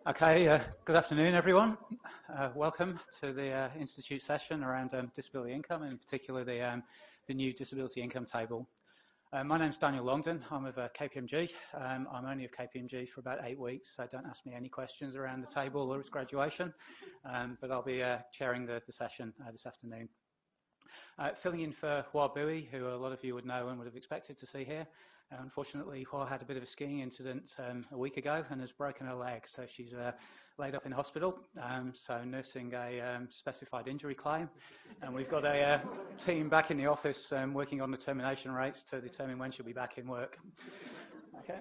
Okay, good afternoon, everyone. Welcome to the Institute session around disability income, and in particular the new disability income table. My name's Daniel Longden. I'm of KPMG. I'm only of KPMG for about 8 weeks, so don't ask me any questions around the table or its graduation, but I'll be chairing the session this afternoon. Filling in for Hua Bui, who a lot of you would know and would have expected to see here. Unfortunately, Hua had a bit of a skiing incident a week ago and has broken her leg, so she's laid up in hospital, so nursing a specified injury claim. And we've got a team back in the office working on the termination rates to determine when she'll be back in work. Okay.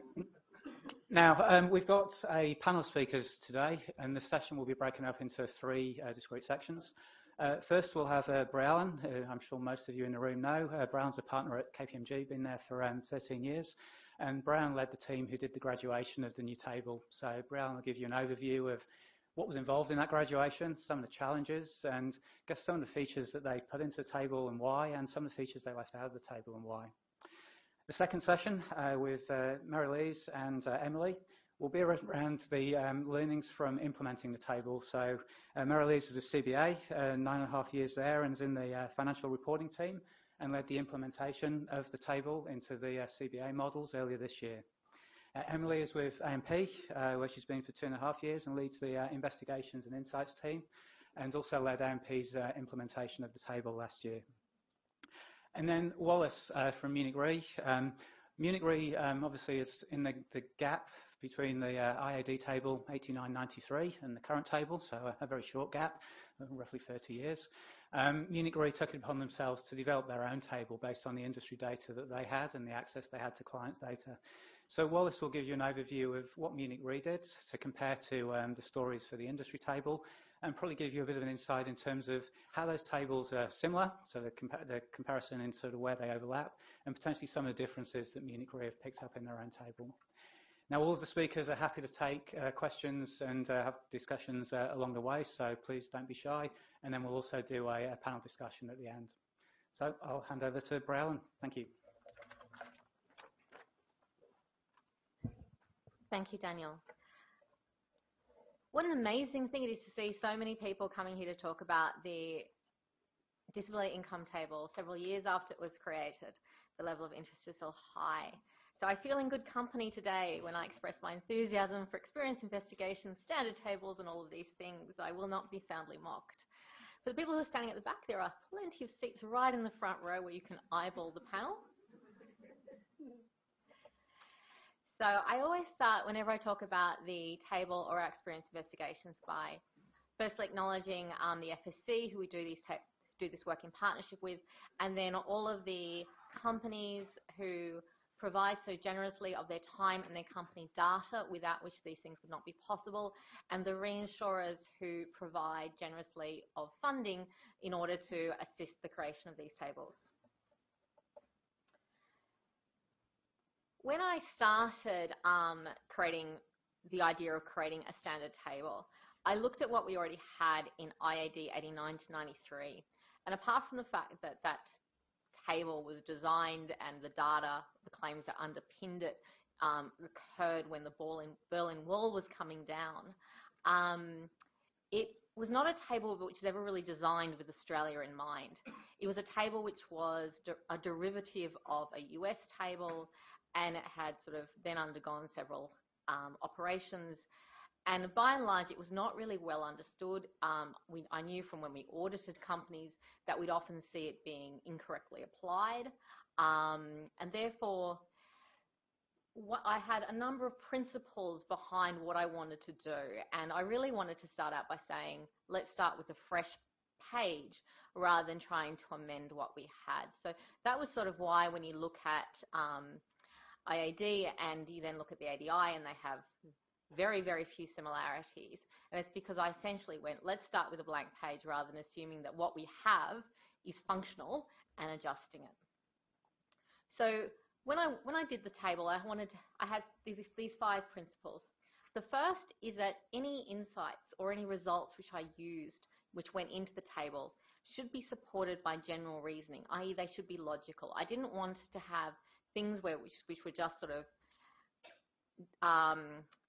Now, we've got a panel of speakers today, and the session will be broken up into 3 discrete sections. First, we'll have Brian, who I'm sure most of you in the room know. Brian's a partner at KPMG, been there for 13 years. And Brian led the team who did the graduation of the new table. So Brian will give you an overview of what was involved in that graduation, some of the challenges, and I guess some of the features that they put into the table and why, and some of the features they left out of the table and why. The second session with Mary-Lise and Emily will be around the learnings from implementing the table. So Mary-Lise is a CBA, 9.5 years there, and is in the financial reporting team and led the implementation of the table into the CBA models earlier this year. Emily is with AMP, where she's been for 2.5 years and leads the investigations and insights team, and also led AMP's implementation of the table last year. And then Wallace from Munich Re. Munich Re obviously is in the gap between the IAD table 89-93 and the current table, so a very short gap, roughly 30 years. Munich Re took it upon themselves to develop their own table based on the industry data that they had and the access they had to client data. So Wallace will give you an overview of what Munich Re did to compare to the stories for the industry table, and probably give you a bit of an insight in terms of how those tables are similar, so the comparison in sort of where they overlap, and potentially some of the differences that Munich Re have picked up in their own table. Now, all of the speakers are happy to take questions and have discussions along the way, so please don't be shy, and then we'll also do a panel discussion at the end. So I'll hand over to Brian. Thank you. Thank you, Daniel. What an amazing thing it is to see so many people coming here to talk about the disability income table several years after it was created. The level of interest is so high. So I feel in good company today when I express my enthusiasm for experience investigations, standard tables, and all of these things. I will not be soundly mocked. For the people who are standing at the back, there are plenty of seats right in the front row where you can eyeball the panel. So I always start whenever I talk about the table or our experience investigations by firstly acknowledging the FSC, who we do this work in partnership with, and then all of the companies who provide so generously of their time and their company data, without which these things would not be possible, and the reinsurers who provide generously of funding in order to assist the creation of these tables. When I started creating the idea of creating a standard table, I looked at what we already had in IAD 89-93, and apart from the fact that that table was designed and the data, the claims that underpinned it, occurred when the Berlin Wall was coming down, it was not a table which was ever really designed with Australia in mind. It was a table which was a derivative of a US table, and it had sort of then undergone several operations. And by and large, it was not really well understood. I knew from when we audited companies that we'd often see it being incorrectly applied. And therefore, I had a number of principles behind what I wanted to do. And I really wanted to start out by saying, let's start with a fresh page rather than trying to amend what we had. So that was sort of why when you look at IAD and you then look at the ADI, and they have very, very few similarities. And it's because I essentially went, let's start with a blank page rather than assuming that what we have is functional and adjusting it. So when I did the table, I had these 5 principles. The first is that any insights or any results which I used, which went into the table, should be supported by general reasoning, i.e. they should be logical. I didn't want to have things which were just sort of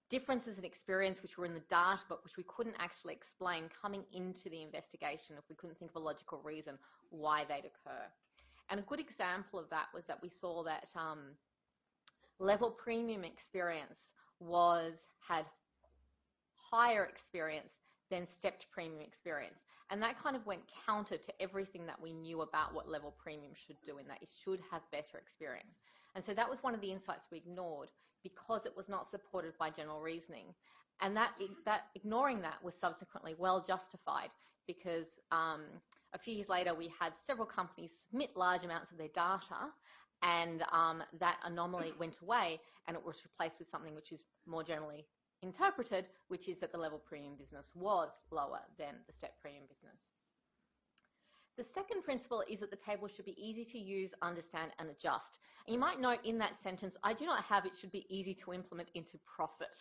differences in experience which were in the data but which we couldn't actually explain coming into the investigation if we couldn't think of a logical reason why they'd occur. And a good example of that was that we saw that level premium experience had higher experience than stepped premium experience. And that kind of went counter to everything that we knew about what level premium should do, in that it should have better experience. And so that was one of the insights we ignored because it was not supported by general reasoning. And that ignoring that was subsequently well justified because a few years later we had several companies submit large amounts of their data, and that anomaly went away and it was replaced with something which is more generally interpreted, which is that the level premium business was lower than the step premium business. The second principle is that the table should be easy to use, understand and adjust. And you might note in that sentence, I do not have it should be easy to implement into profit.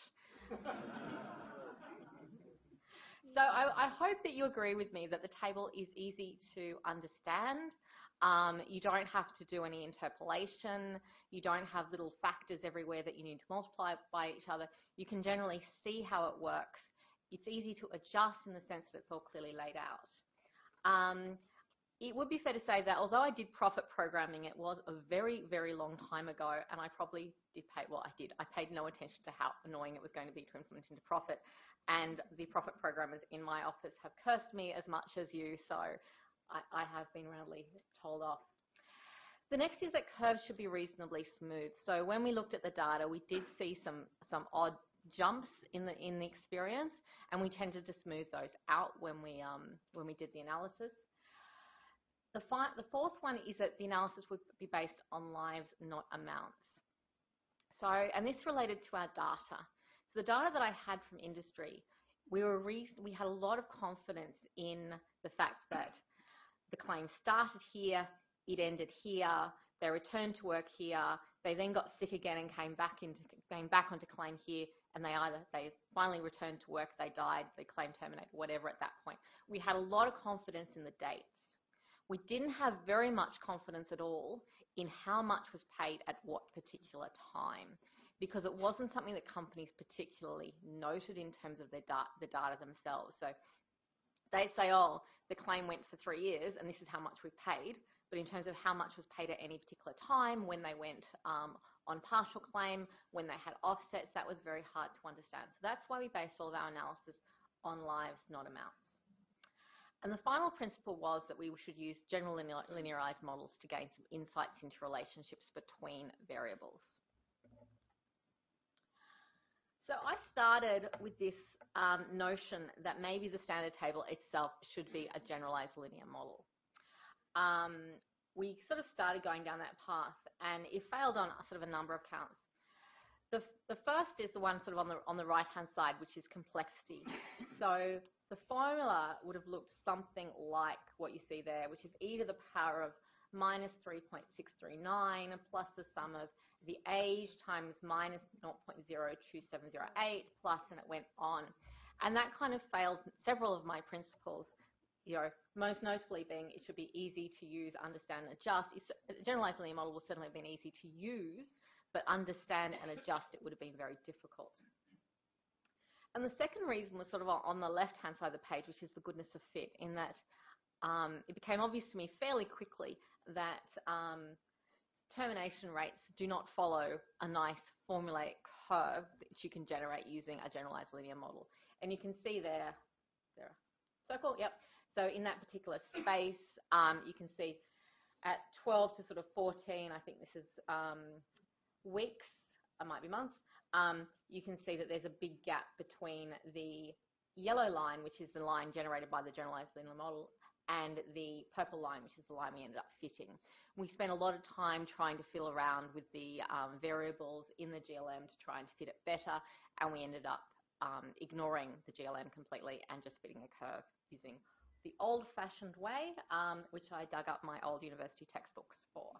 So I hope that you agree with me that the table is easy to understand. You don't have to do any interpolation. You don't have little factors everywhere that you need to multiply by each other. You can generally see how it works. It's easy to adjust in the sense that it's all clearly laid out. It would be fair to say that although I did profit programming, it was a very, very long time ago, and I probably did pay, well, I did. I paid no attention to how annoying it was going to be to implement into profit, and the profit programmers in my office have cursed me as much as you, so I have been roundly told off. The next is that curves should be reasonably smooth. So when we looked at the data, we did see some odd jumps in the experience, and we tended to smooth those out when we did the analysis. The fourth one is that the analysis would be based on lives, not amounts. So, and this related to our data. So the data that I had from industry, we had a lot of confidence in the fact that the claim started here, it ended here, they returned to work here, they then got sick again and came back onto claim here, and they finally returned to work, they died, the claim terminated, whatever at that point. We had a lot of confidence in the dates. We didn't have very much confidence at all in how much was paid at what particular time, because it wasn't something that companies particularly noted in terms of the data themselves. So they'd say, oh, the claim went for 3 years and this is how much we paid, but in terms of how much was paid at any particular time, when they went on partial claim, when they had offsets, that was very hard to understand. So that's why we based all of our analysis on lives, not amounts. And the final principle was that we should use general linearized models to gain some insights into relationships between variables. So I started with this notion that maybe the standard table itself should be a generalized linear model. We sort of started going down that path, and it failed on sort of a number of counts. The first is the one sort of on the right-hand side, which is complexity. So the formula would have looked something like what you see there, which is e to the power of minus 3.639 plus the sum of the age times minus 0.02708 plus, and it went on. And that kind of failed several of my principles, most notably being it should be easy to use, understand, and adjust. A generalized linear model will certainly have been easy to use, but understand and adjust it would have been very difficult. And the second reason was sort of on the left-hand side of the page, which is the goodness of fit, in that it became obvious to me fairly quickly that termination rates do not follow a nice formulaic curve that you can generate using a generalized linear model. And you can see there circle, yep. So in that particular space, you can see at 12 to sort of 14, I think this is weeks, it might be months, you can see that there's a big gap between the yellow line, which is the line generated by the generalized linear model, and the purple line, which is the line we ended up fitting. We spent a lot of time trying to fiddle around with the variables in the GLM to try and fit it better, and we ended up ignoring the GLM completely and just fitting a curve using the old-fashioned way, which I dug up my old university textbooks for.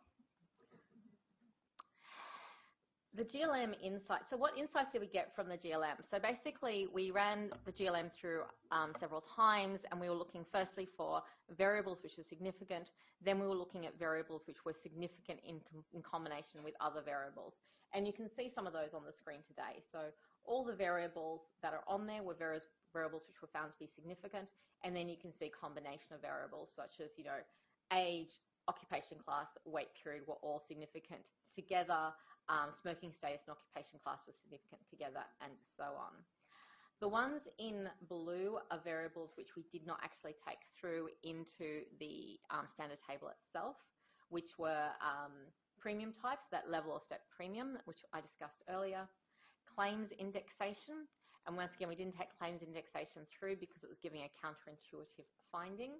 The GLM insights. So what insights did we get from the GLM? So basically, we ran the GLM through several times, and we were looking firstly for variables which were significant. Then we were looking at variables which were significant in combination with other variables. And you can see some of those on the screen today. So all the variables that are on there were variables which were found to be significant, and then you can see a combination of variables such as, age, occupation class, wait period were all significant together. Smoking status and occupation class were significant together, and so on. The ones in blue are variables which we did not actually take through into the standard table itself, which were premium types, that level or step premium, which I discussed earlier, claims indexation, and once again, we didn't take claims indexation through because it was giving a counterintuitive finding.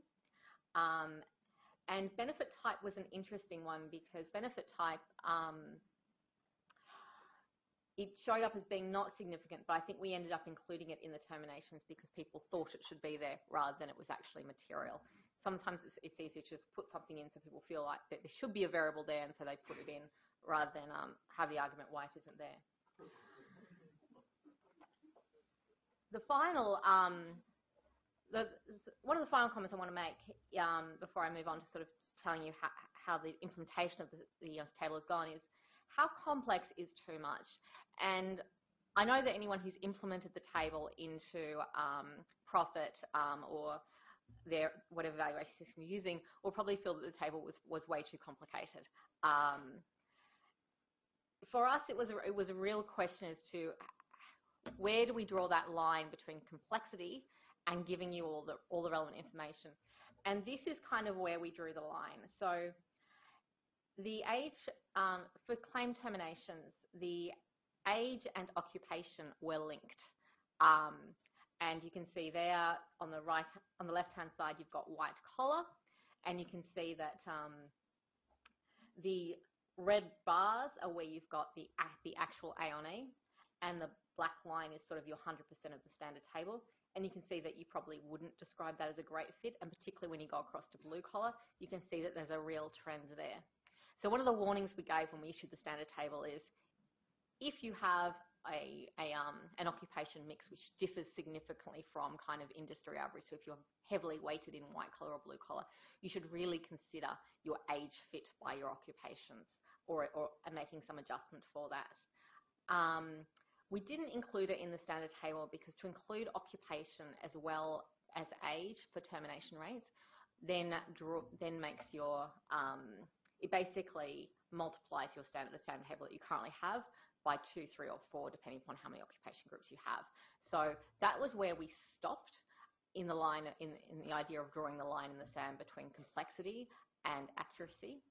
And benefit type was an interesting one because benefit type, it showed up as being not significant, but I think we ended up including it in the terminations because people thought it should be there rather than it was actually material. Sometimes it's easier to just put something in so people feel like that there should be a variable there, and so they put it in rather than have the argument why it isn't there. The final, one of the final comments I want to make before I move on to sort of telling you how the implementation of the table has gone is how complex is too much. And I know that anyone who's implemented the table into profit or their whatever valuation system you're using will probably feel that the table was way too complicated. For us, it was a real question as to where do we draw that line between complexity and giving you all the relevant information. And this is kind of where we drew the line. So the age, for claim terminations, the age and occupation were linked. And you can see there on the left-hand side, you've got white collar, and you can see that the red bars are where you've got the actual A on E, and the black line is sort of your 100% of the standard table. And you can see that you probably wouldn't describe that as a great fit, and particularly when you go across to blue collar, you can see that there's a real trend there. So one of the warnings we gave when we issued the standard table is if you have an occupation mix which differs significantly from kind of industry average, so if you're heavily weighted in white collar or blue collar, you should really consider your age fit by your occupations or making some adjustment for that. We didn't include it in the standard table because to include occupation as well as age for termination rates then makes your it basically multiplies the standard table that you currently have by 2, 3, or 4, depending upon how many occupation groups you have. So that was where we stopped in the line, in the idea of drawing the line in the sand between complexity and accuracy.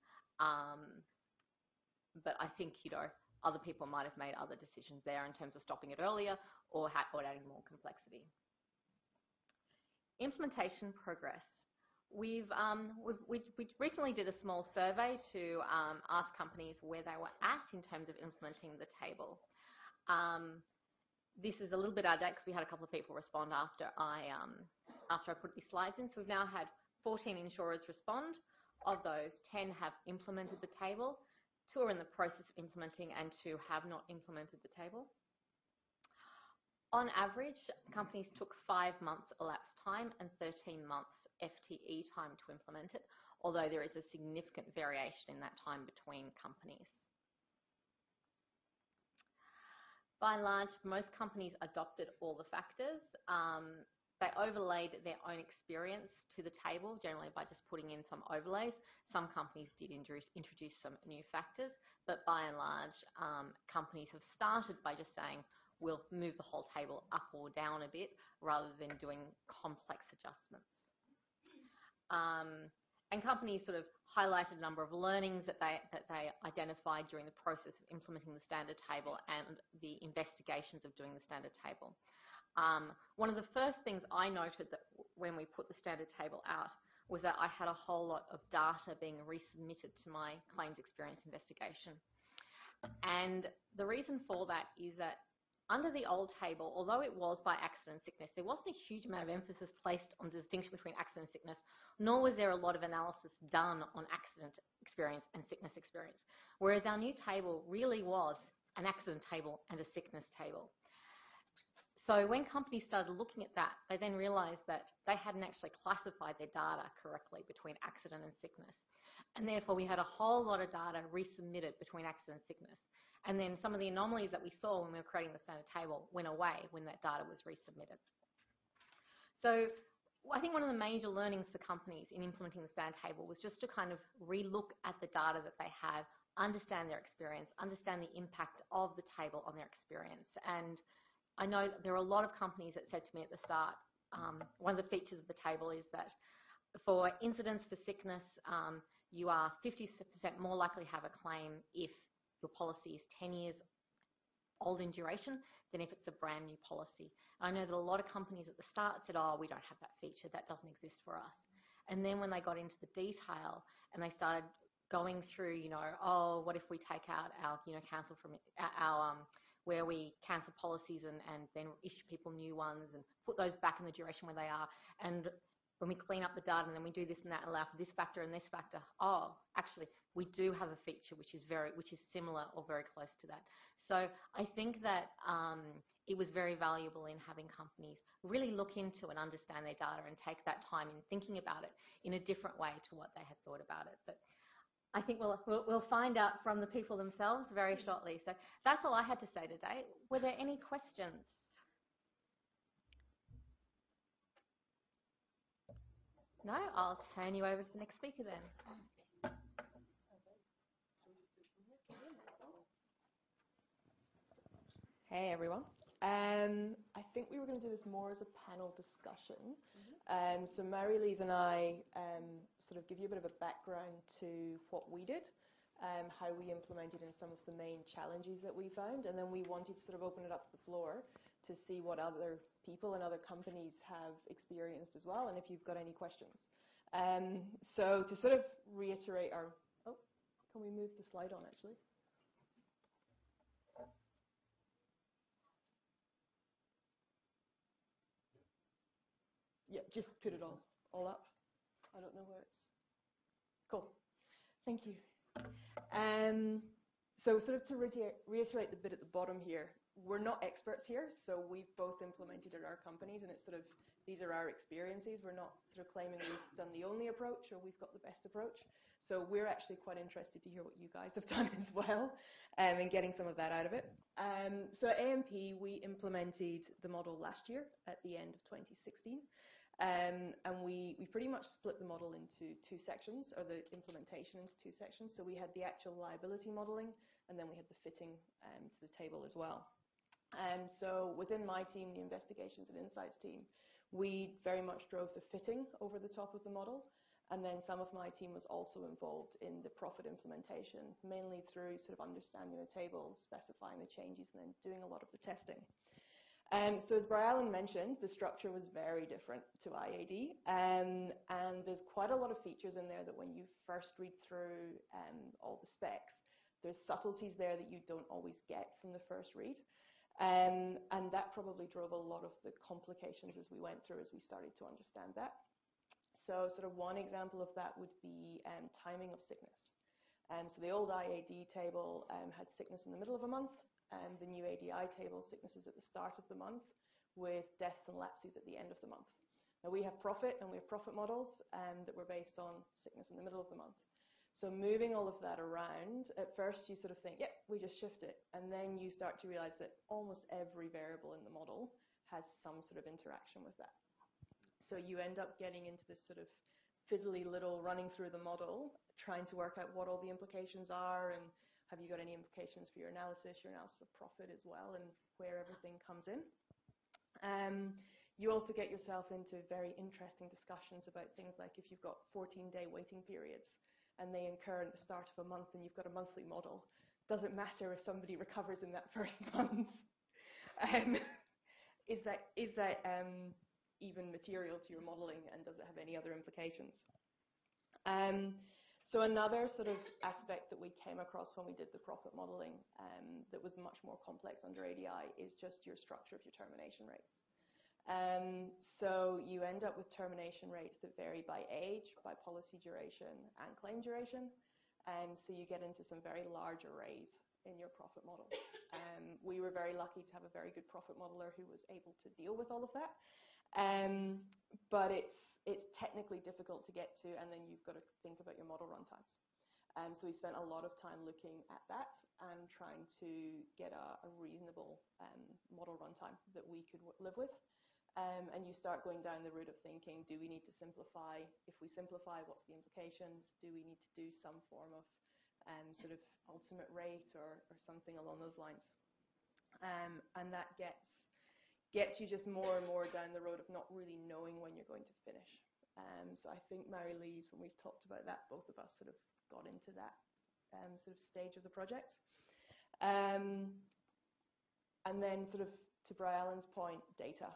But I think, other people might have made other decisions there in terms of stopping it earlier or adding more complexity. Implementation progress. We recently did a small survey to ask companies where they were at in terms of implementing the table. This is a little bit out of date because we had a couple of people respond after I put these slides in. So we've now had 14 insurers respond. Of those, 10 have implemented the table, 2 are in the process of implementing, and 2 have not implemented the table. On average, companies took 5 months elapsed time and 13 months FTE time to implement it, although there is a significant variation in that time between companies. By and large, most companies adopted all the factors. They overlaid their own experience to the table, generally by just putting in some overlays. Some companies did introduce some new factors, but by and large, companies have started by just saying, we'll move the whole table up or down a bit rather than doing complex adjustments. And companies sort of highlighted a number of learnings that they identified during the process of implementing the standard table and the investigations of doing the standard table. One of the first things I noted that when we put the standard table out was that I had a whole lot of data being resubmitted to my claims experience investigation. And the reason for that is that under the old table, although it was by accident and sickness, there wasn't a huge amount of emphasis placed on the distinction between accident and sickness, nor was there a lot of analysis done on accident experience and sickness experience. Whereas our new table really was an accident table and a sickness table. So when companies started looking at that, they then realised that they hadn't actually classified their data correctly between accident and sickness. And therefore, we had a whole lot of data resubmitted between accident and sickness. And then some of the anomalies that we saw when we were creating the standard table went away when that data was resubmitted. So I think one of the major learnings for companies in implementing the standard table was just to kind of relook at the data that they have, understand their experience, understand the impact of the table on their experience. And I know there are a lot of companies that said to me at the start, one of the features of the table is that for incidents for sickness, you are 50% more likely to have a claim if your policy is 10 years old in duration than if it's a brand new policy. I know that a lot of companies at the start said, oh, we don't have that feature, that doesn't exist for us. And then when they got into the detail and they started going through, oh, what if we take out our, cancel from our, where we cancel policies and then issue people new ones and put those back in the duration where they are. And when we clean up the data and then we do this and that, allow for this factor and this factor, oh, actually, we do have a feature which is similar or very close to that. So I think that it was very valuable in having companies really look into and understand their data and take that time in thinking about it in a different way to what they had thought about it. But I think we'll find out from the people themselves very shortly. So that's all I had to say today. Were there any questions? No? I'll turn you over to the next speaker then. Hey everyone. I think we were going to do this more as a panel discussion. So Mary-Lise and I sort of give you a bit of a background to what we did, how we implemented and some of the main challenges that we found, and then we wanted to sort of open it up to the floor to see what other people and other companies have experienced as well, and if you've got any questions. So to sort of reiterate our... Oh, can we move the slide on actually? Yeah, just put it all up. I don't know where it's... Cool. Thank you. So sort of to reiterate the bit at the bottom here, we're not experts here, so we've both implemented at our companies, and it's sort of, these are our experiences. We're not sort of claiming we've done the only approach or we've got the best approach. So we're actually quite interested to hear what you guys have done as well, and getting some of that out of it. So at AMP, we implemented the model last year at the end of 2016. And we pretty much split the model into two sections, or the implementation into two sections. So we had the actual liability modeling, and then we had the fitting to the table as well. So within my team, the investigations and insights team, we very much drove the fitting over the top of the model. And then some of my team was also involved in the profit implementation, mainly through sort of understanding the tables, specifying the changes, and then doing a lot of the testing. So as Brian mentioned, the structure was very different to IAD, and there's quite a lot of features in there that when you first read through all the specs, there's subtleties there that you don't always get from the first read, and that probably drove a lot of the complications as we went through, as we started to understand that. So sort of one example of that would be timing of sickness. So the old IAD table had sickness in the middle of a month. The new ADI table, sicknesses at the start of the month, with deaths and lapses at the end of the month. Now we have profit, and we have profit models that were based on sickness in the middle of the month. So moving all of that around, at first you sort of think, yep, we just shift it. And then you start to realize that almost every variable in the model has some sort of interaction with that. So you end up getting into this sort of fiddly little running through the model, trying to work out what all the implications are, and have you got any implications for your analysis of profit as well, and where everything comes in. You also get yourself into very interesting discussions about things like if you've got 14-day waiting periods and they incur at the start of a month and you've got a monthly model, does it matter if somebody recovers in that first month? Is that even material to your modeling, and does it have any other implications? So another sort of aspect that we came across when we did the profit modeling that was much more complex under ADI is just your structure of your termination rates. So you end up with termination rates that vary by age, by policy duration, and claim duration. So you get into some very large arrays in your profit model. We were very lucky to have a very good profit modeler who was able to deal with all of that. But it's technically difficult to get to, and then you've got to think about your model runtimes. So we spent a lot of time looking at that and trying to get a reasonable model runtime that we could live with. And you start going down the route of thinking, do we need to simplify? If we simplify, what's the implications? Do we need to do some form of sort of ultimate rate or something along those lines? And that gets you just more and more down the road of not really knowing when you're going to finish. So I think Mary-Lise, when we've talked about that, both of us sort of got into that sort of stage of the project. And then sort of to Bri-Alan's point, data.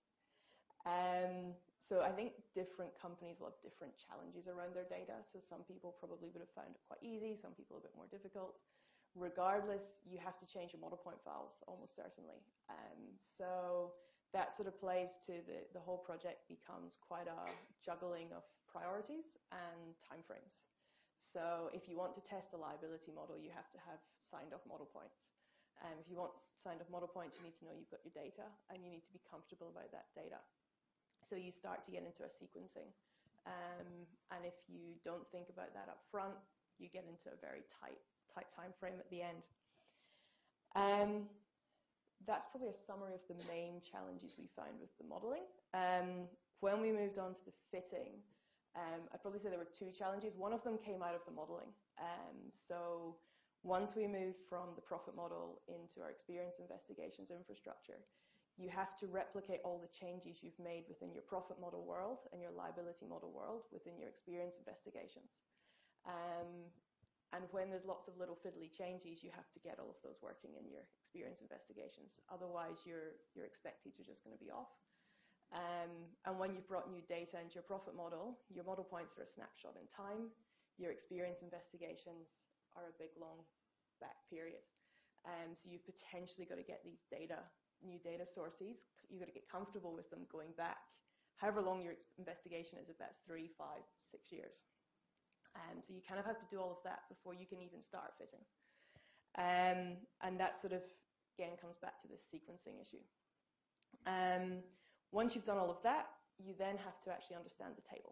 So I think different companies will have different challenges around their data. So some people probably would have found it quite easy, some people a bit more difficult. Regardless, you have to change your model point files, almost certainly. So that sort of plays to the whole project becomes quite a juggling of priorities and timeframes. So if you want to test a liability model, you have to have signed off model points. If you want signed off model points, you need to know you've got your data and you need to be comfortable about that data. So you start to get into a sequencing. And if you don't think about that up front, you get into a very tight time frame at the end. That's probably a summary of the main challenges we found with the modeling. When we moved on to the fitting, I'd probably say there were two challenges. One of them came out of the modeling. So once we moved from the profit model into our experience investigations infrastructure, you have to replicate all the changes you've made within your profit model world and your liability model world within your experience investigations. And when there's lots of little fiddly changes, you have to get all of those working in your experience investigations. Otherwise, your expected are just going to be off. And when you've brought new data into your profit model, your model points are a snapshot in time. Your experience investigations are a big, long back period. So you've potentially got to get these new data sources. You've got to get comfortable with them going back, however long your investigation is, if that's 3, 5, 6 years. So you kind of have to do all of that before you can even start fitting. And that sort of, again, comes back to this sequencing issue. Once you've done all of that, you then have to actually understand the table.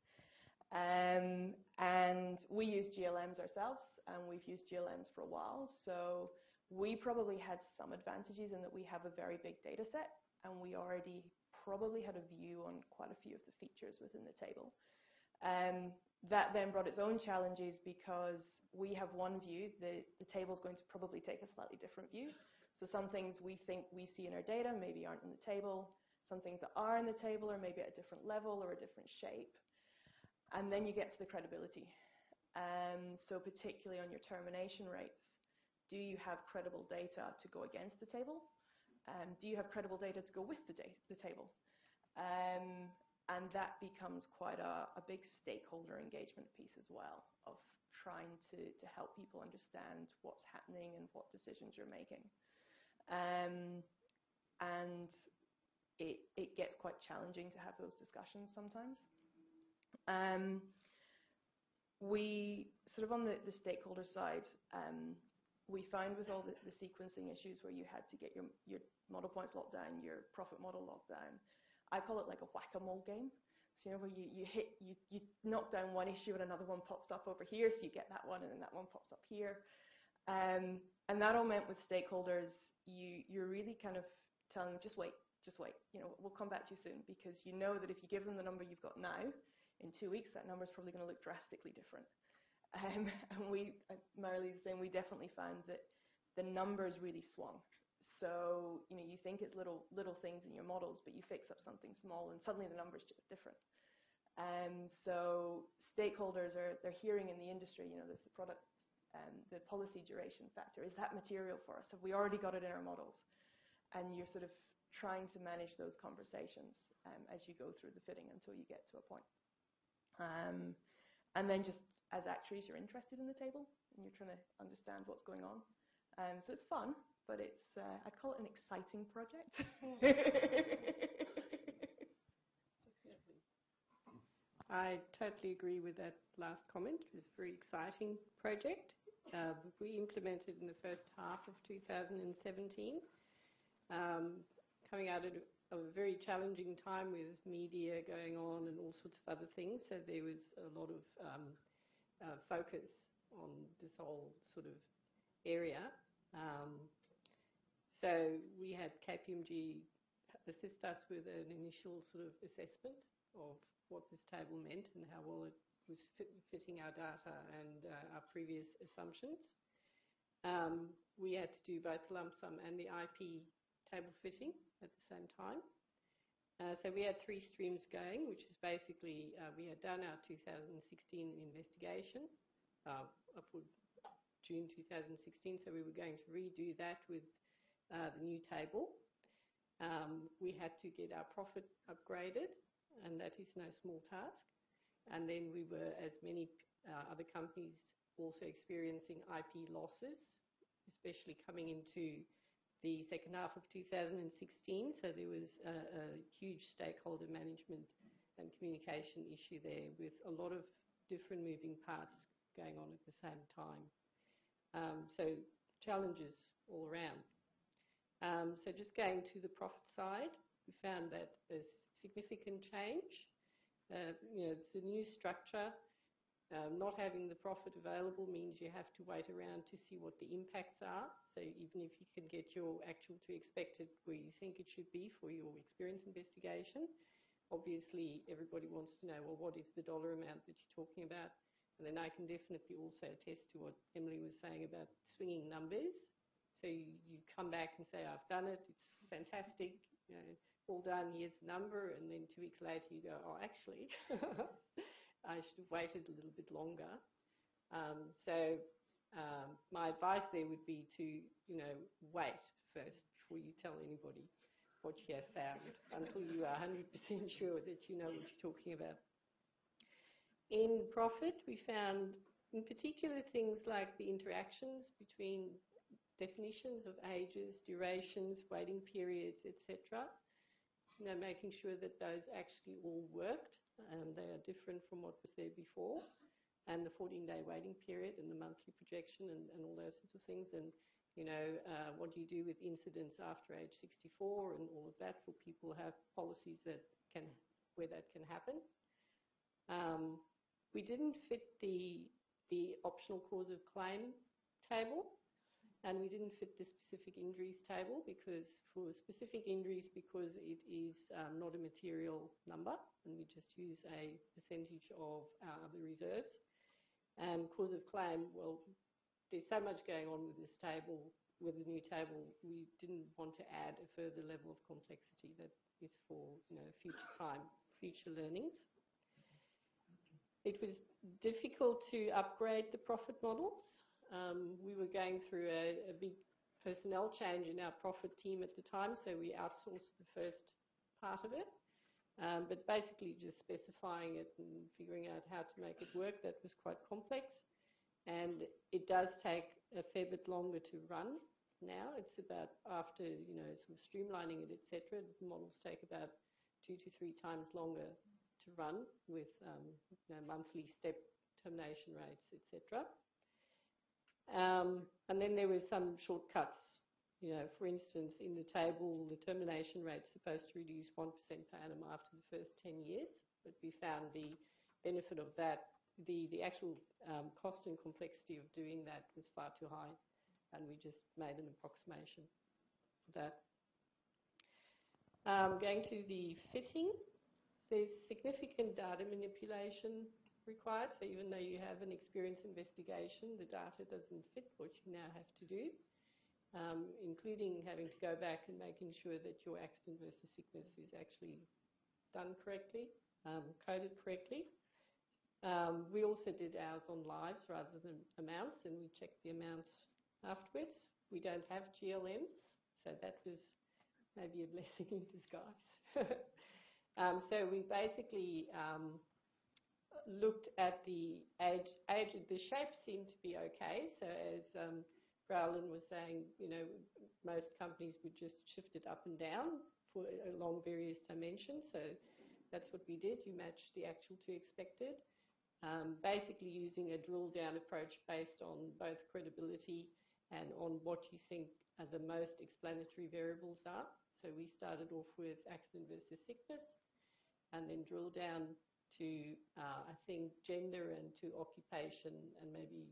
And we use GLMs ourselves, and we've used GLMs for a while. So we probably had some advantages in that we have a very big data set, and we already probably had a view on quite a few of the features within the table. That then brought its own challenges because we have one view, the table is going to probably take a slightly different view. So some things we think we see in our data maybe aren't in the table. Some things that are in the table are maybe at a different level or a different shape. And then you get to the credibility. So particularly on your termination rates, do you have credible data to go against the table? Do you have credible data to go with the table? And that becomes quite a big stakeholder engagement piece as well, of trying to help people understand what's happening and what decisions you're making. And it gets quite challenging to have those discussions sometimes. We sort of on the stakeholder side, we found with all the sequencing issues where you had to get your model points locked down, your profit model locked down. I call it like a whack-a-mole game. So, where you knock down one issue and another one pops up over here, so you get that one and then that one pops up here. And that all meant with stakeholders, you're really kind of telling them, just wait, we'll come back to you soon, because you know that if you give them the number you've got now, in 2 weeks, that number is probably going to look drastically different. And Mary-Lise was saying, we definitely found that the numbers really swung. So, you think it's little things in your models, but you fix up something small and suddenly the numbers are different. So stakeholders they're hearing in the industry, there's the product, the policy duration factor. Is that material for us? Have we already got it in our models? And you're sort of trying to manage those conversations as you go through the fitting until you get to a point. And then just as actuaries, you're interested in the table and you're trying to understand what's going on. So it's fun, but it's, I call it an exciting project. I totally agree with that last comment. It was a very exciting project. We implemented in the first half of 2017, coming out of a very challenging time with media going on and all sorts of other things. So there was a lot of focus on this whole sort of area. So we had KPMG assist us with an initial sort of assessment of what this table meant and how well it was fitting our data and our previous assumptions. We had to do both the lump sum and the IP table fitting at the same time. So we had 3 streams going, which is basically we had done our 2016 investigation up for June 2016, so we were going to redo that with the new table. We had to get our profit upgraded, and that is no small task. And then we were, as many other companies, also experiencing IP losses, especially coming into the second half of 2016. So there was a huge stakeholder management and communication issue there with a lot of different moving parts going on at the same time. So challenges all around. So just going to the profit side, we found that there's significant change. It's a new structure. Not having the profit available means you have to wait around to see what the impacts are. So even if you can get your actual to expected where you think it should be for your experience investigation, obviously everybody wants to know, well, what is the dollar amount that you're talking about? And then I can definitely also attest to what Emily was saying about swinging numbers. So you come back and say, I've done it, it's fantastic, all done, here's the number, and then 2 weeks later you go, oh, actually, I should have waited a little bit longer. So my advice there would be to, wait first before you tell anybody what you have found until you are 100% sure that you know what you're talking about. In profit, we found in particular things like the interactions between definitions of ages, durations, waiting periods, etc. Making sure that those actually all worked. They are different from what was there before. And the 14-day waiting period and the monthly projection and all those sorts of things. And, what do you do with incidents after age 64 and all of that for people who have policies where that can happen. We didn't fit the optional cause of claim table. And we didn't fit the specific injuries table because it is not a material number, and we just use a percentage of our other reserves. And cause of claim, well, there's so much going on with this table, with the new table, we didn't want to add a further level of complexity that is for future time, future learnings. It was difficult to upgrade the profit models. We were going through a big personnel change in our profit team at the time, so we outsourced the first part of it. But basically just specifying it and figuring out how to make it work, that was quite complex. And it does take a fair bit longer to run now. It's about after, sort of streamlining it, etc. The models take about 2 to 3 times longer to run with monthly step termination rates, etc. And then there were some shortcuts. For instance, in the table, the termination rate is supposed to reduce 1% per annum after the first 10 years, but we found the benefit of that, the actual cost and complexity of doing that was far too high, and we just made an approximation for that. Going to the fitting, there's significant data manipulation required, so even though you have an experience investigation, the data doesn't fit what you now have to do, including having to go back and making sure that your accident versus sickness is actually done correctly, coded correctly. We also did ours on lives rather than amounts, and we checked the amounts afterwards. We don't have GLMs, so that was maybe a blessing in disguise. So we basically looked at the age. The shapes seemed to be okay. So as Rowland was saying, most companies would just shift it up and down along various dimensions. So that's what we did. You matched the actual to expected. Basically using a drill down approach based on both credibility and on what you think are the most explanatory variables are. So we started off with accident versus sickness and then drill down to, I think, gender and to occupation and maybe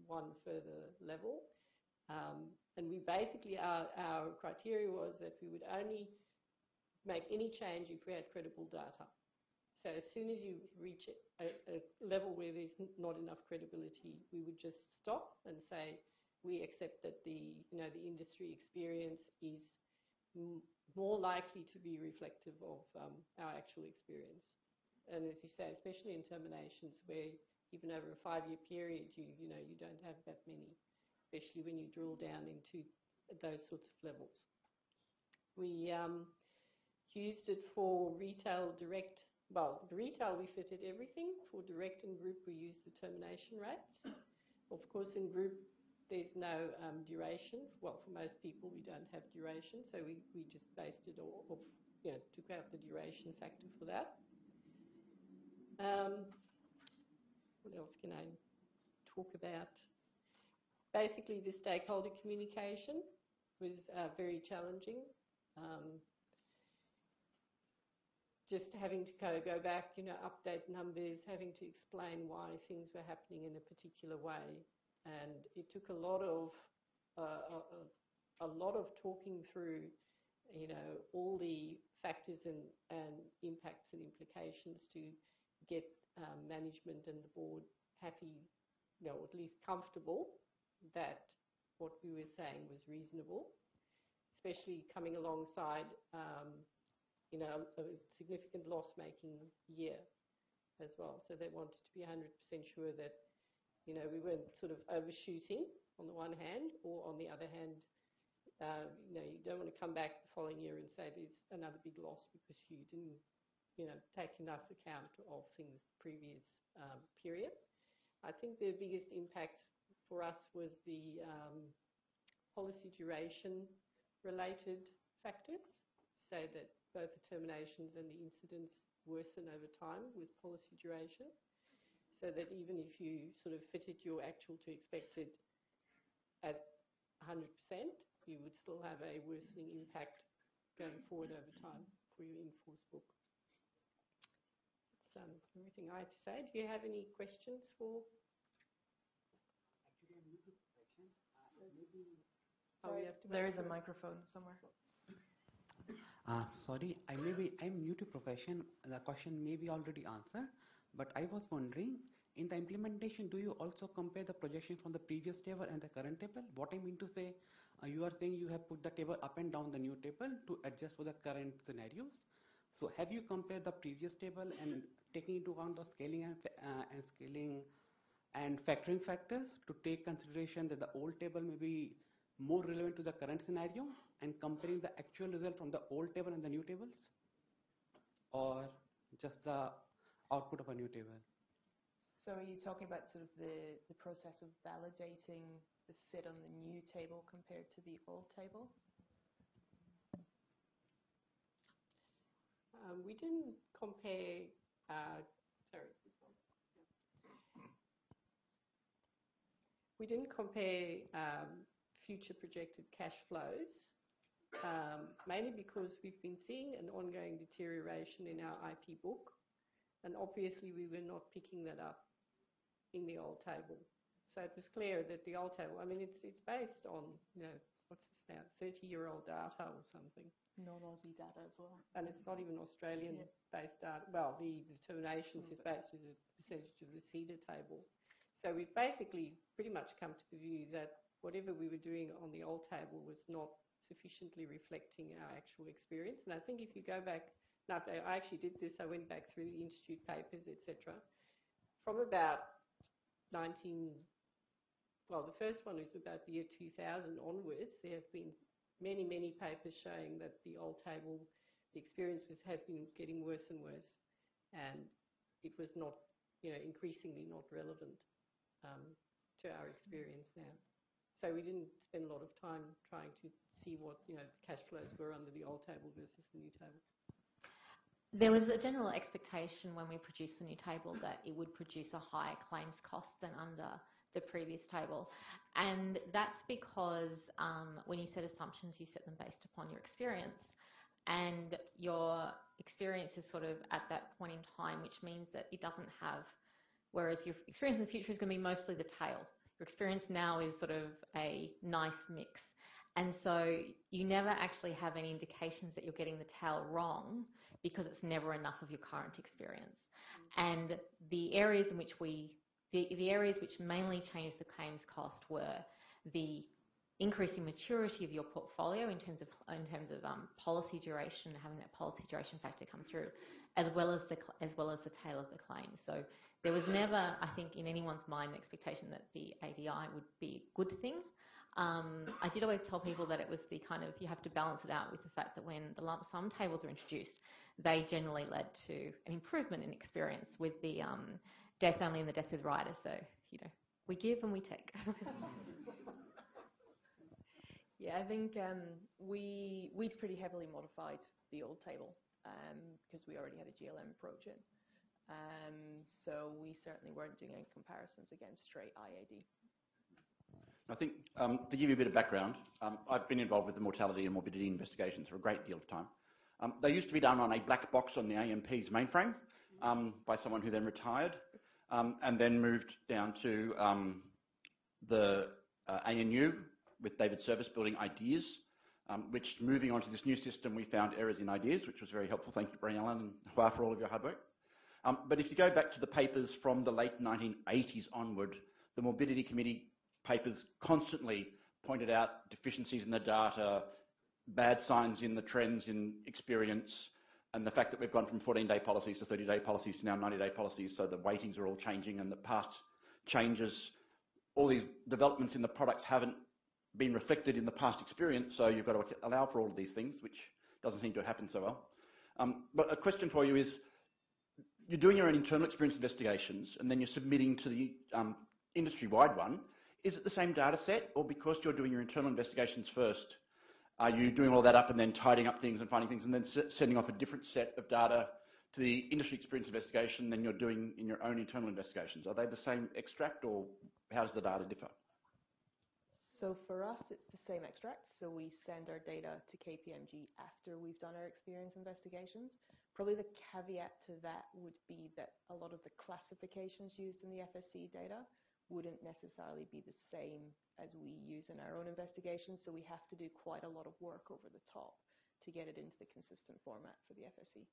one further level. And we basically, our criteria was that we would only make any change if we had credible data. So as soon as you reach a level where there's not enough credibility, we would just stop and say we accept that the industry experience is more likely to be reflective of our actual experience. And as you say, especially in terminations where even over a 5-year period, you don't have that many, especially when you drill down into those sorts of levels. We used it for retail direct. Well, the retail we fitted everything. For direct and group we used the termination rates. Of course in group there's no duration. Well, for most people we don't have duration, so we just based it off, took out the duration factor for that. What else can I talk about? Basically the stakeholder communication was very challenging. Just having to go back, update numbers, having to explain why things were happening in a particular way, and it took a lot of talking through, all the factors and impacts and implications to get management and the board happy, or at least comfortable that what we were saying was reasonable, especially coming alongside a significant loss-making year as well. So they wanted to be 100% sure that, we weren't sort of overshooting on the one hand, or on the other hand, you don't want to come back the following year and say there's another big loss because you didn't, take enough account of things previous period. I think the biggest impact for us was the policy duration related factors, so that both the terminations and the incidents worsen over time with policy duration, so that even if you sort of fitted your actual to expected at 100%, you would still have a worsening impact going forward over time for your in-force book. That's everything I had to say. Do you have any questions for? Actually, I'm new to profession. Sorry, there is a microphone somewhere. Sorry, I'm new to profession. The question may be already answered, but I was wondering, in the implementation, do you also compare the projection from the previous table and the current table? What I mean to say, you are saying you have put the table up and down the new table to adjust for the current scenarios. So have you compared the previous table and taking into account the scaling and factoring factors to take consideration that the old table may be more relevant to the current scenario, and comparing the actual result from the old table and the new tables, or just the output of a new table? So are you talking about sort of the process of validating the fit on the new table compared to the old table? We didn't compare, sorry, is this on? Yeah. We didn't compare future projected cash flows, mainly because we've been seeing an ongoing deterioration in our IP book, and obviously we were not picking that up in the old table. So it was clear that the old table, I mean, it's based on, what's this now, 30-year-old data or something. Non-Aussie data as well. And it's not even Australian-based data. Well, the determinations is based on the percentage of the CEDA table. So we've basically pretty much come to the view that whatever we were doing on the old table was not sufficiently reflecting our actual experience. And I think if you go back, now I actually did this, I went back through the Institute papers, etc. From about the first one was about the year 2000 onwards, there have been many, many papers showing that the old table, the experience has been getting worse and worse, and it was not, increasingly not relevant to our experience now. So we didn't spend a lot of time trying to see what, the cash flows were under the old table versus the new table. There was a general expectation when we produced the new table that it would produce a higher claims cost than under the previous table. And that's because when you set assumptions, you set them based upon your experience. And your experience is sort of at that point in time, which means that it doesn't have, whereas your experience in the future is going to be mostly the tail. Your experience now is sort of a nice mix. And so you never actually have any indications that you're getting the tail wrong because it's never enough of your current experience. And the areas in which the areas which mainly changed the claims cost were the increasing maturity of your portfolio in terms of policy duration, having that policy duration factor come through, as well as the tail of the claim. So there was never, I think, in anyone's mind, an expectation that the ADI would be a good thing. I did always tell people that it was the kind of, you have to balance it out with the fact that when the lump sum tables are introduced, they generally led to an improvement in experience with the death only and the death with rider. So, we give and we take. Yeah, I think we'd pretty heavily modified the old table because we already had a GLM approach in. So we certainly weren't doing any comparisons against straight IAD. I think to give you a bit of background, I've been involved with the mortality and morbidity investigations for a great deal of time. They used to be done on a black box on the AMP's mainframe by someone who then retired and then moved down to the ANU with David Service building ideas, which moving on to this new system, we found errors in ideas, which was very helpful. Thank you, Brian Allen and Hua, for all of your hard work. But if you go back to the papers from the late 1980s onward, the Morbidity Committee papers constantly pointed out deficiencies in the data, bad signs in the trends in experience, and the fact that we've gone from 14-day policies to 30-day policies to now 90-day policies, so the weightings are all changing and the past changes, all these developments in the products haven't been reflected in the past experience, so you've got to allow for all of these things, which doesn't seem to happen so well. But a question for you is, you're doing your own internal experience investigations and then you're submitting to the industry-wide one. Is it the same data set, or because you're doing your internal investigations first, are you doing all that up and then tidying up things and finding things and then sending off a different set of data to the industry experience investigation than you're doing in your own internal investigations? Are they the same extract, or how does the data differ? So for us, it's the same extract. So we send our data to KPMG after we've done our experience investigations. Probably the caveat to that would be that a lot of the classifications used in the FSC data wouldn't necessarily be the same as we use in our own investigations. So we have to do quite a lot of work over the top to get it into the consistent format for the FSC.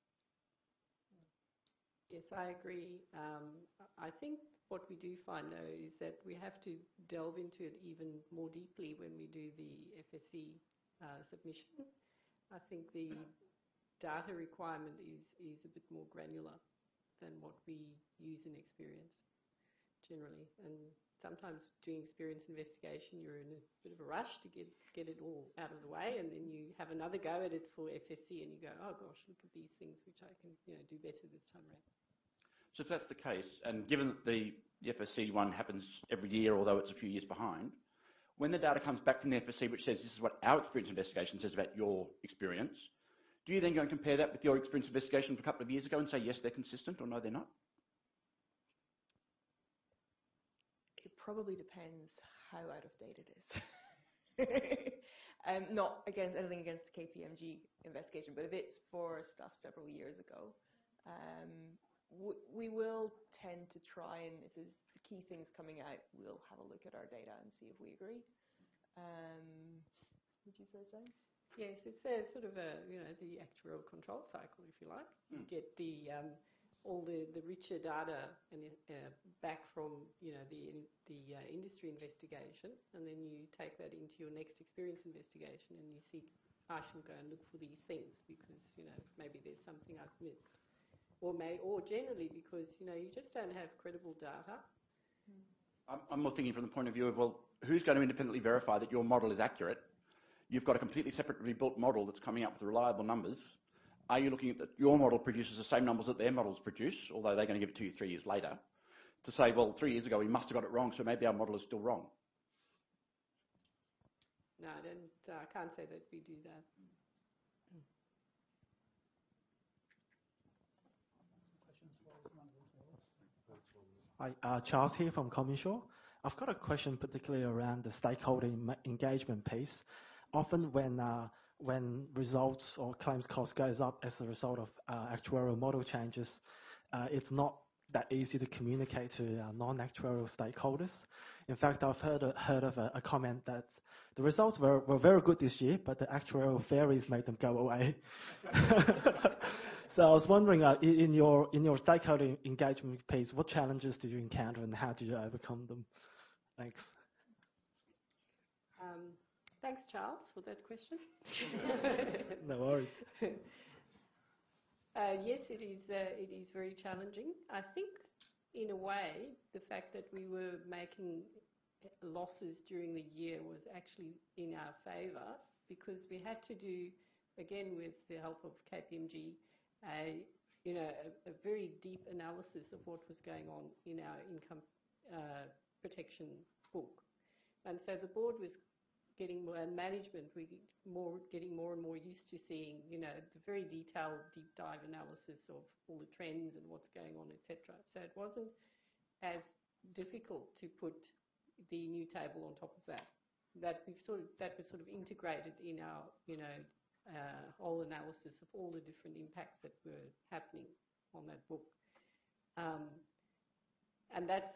Yes, I agree. I think what we do find, though, is that we have to delve into it even more deeply when we do the FSC submission. I think the data requirement is a bit more granular than what we use in experience generally. And sometimes doing experience investigation, you're in a bit of a rush to get it all out of the way, and then you have another go at it for FSC and you go, oh gosh, look at these things which I can do better this time around. So if that's the case, and given that the FSC one happens every year, although it's a few years behind, when the data comes back from the FSC which says this is what our experience investigation says about your experience, do you then go and compare that with your experience investigation from a couple of years ago and say, yes, they're consistent, or no, they're not? It probably depends how out of date it is. Not against anything against the KPMG investigation, but if it's for stuff several years ago, we will tend to try, and if there's the key things coming out, we'll have a look at our data and see if we agree. Would you say so? Yes, it's a sort of the actuarial control cycle, if you like. You get the all the richer data and back from the industry investigation, and then you take that into your next experience investigation, and you see, I shall go and look for these things because maybe there's something I've missed. Or generally because, you just don't have credible data. I'm more thinking from the point of view of, well, who's going to independently verify that your model is accurate? You've got a completely separately built model that's coming up with reliable numbers. Are you looking at that your model produces the same numbers that their models produce, although they're going to give it to you 3 years later, to say, well, 3 years ago we must have got it wrong, so maybe our model is still wrong? No, I can't say that we do that. Hi, Charles here from CommonSure. I've got a question particularly around the stakeholder engagement piece. Often when results or claims cost goes up as a result of actuarial model changes, it's not that easy to communicate to non-actuarial stakeholders. In fact, I've heard of a comment that the results were very good this year, but the actuarial fairies made them go away. So I was wondering, in your stakeholder engagement piece, what challenges did you encounter and how did you overcome them? Thanks. Thanks, Charles, for that question. No worries. Yes, it is very challenging. I think, in a way, the fact that we were making losses during the year was actually in our favour, because we had to do, again with the help of KPMG, a very deep analysis of what was going on in our income protection book. And so the board was getting more, and management, getting more and more used to seeing, the very detailed, deep dive analysis of all the trends and what's going on, etc. So it wasn't as difficult to put the new table on top of that. That was sort of integrated in our, whole analysis of all the different impacts that were happening on that book, and that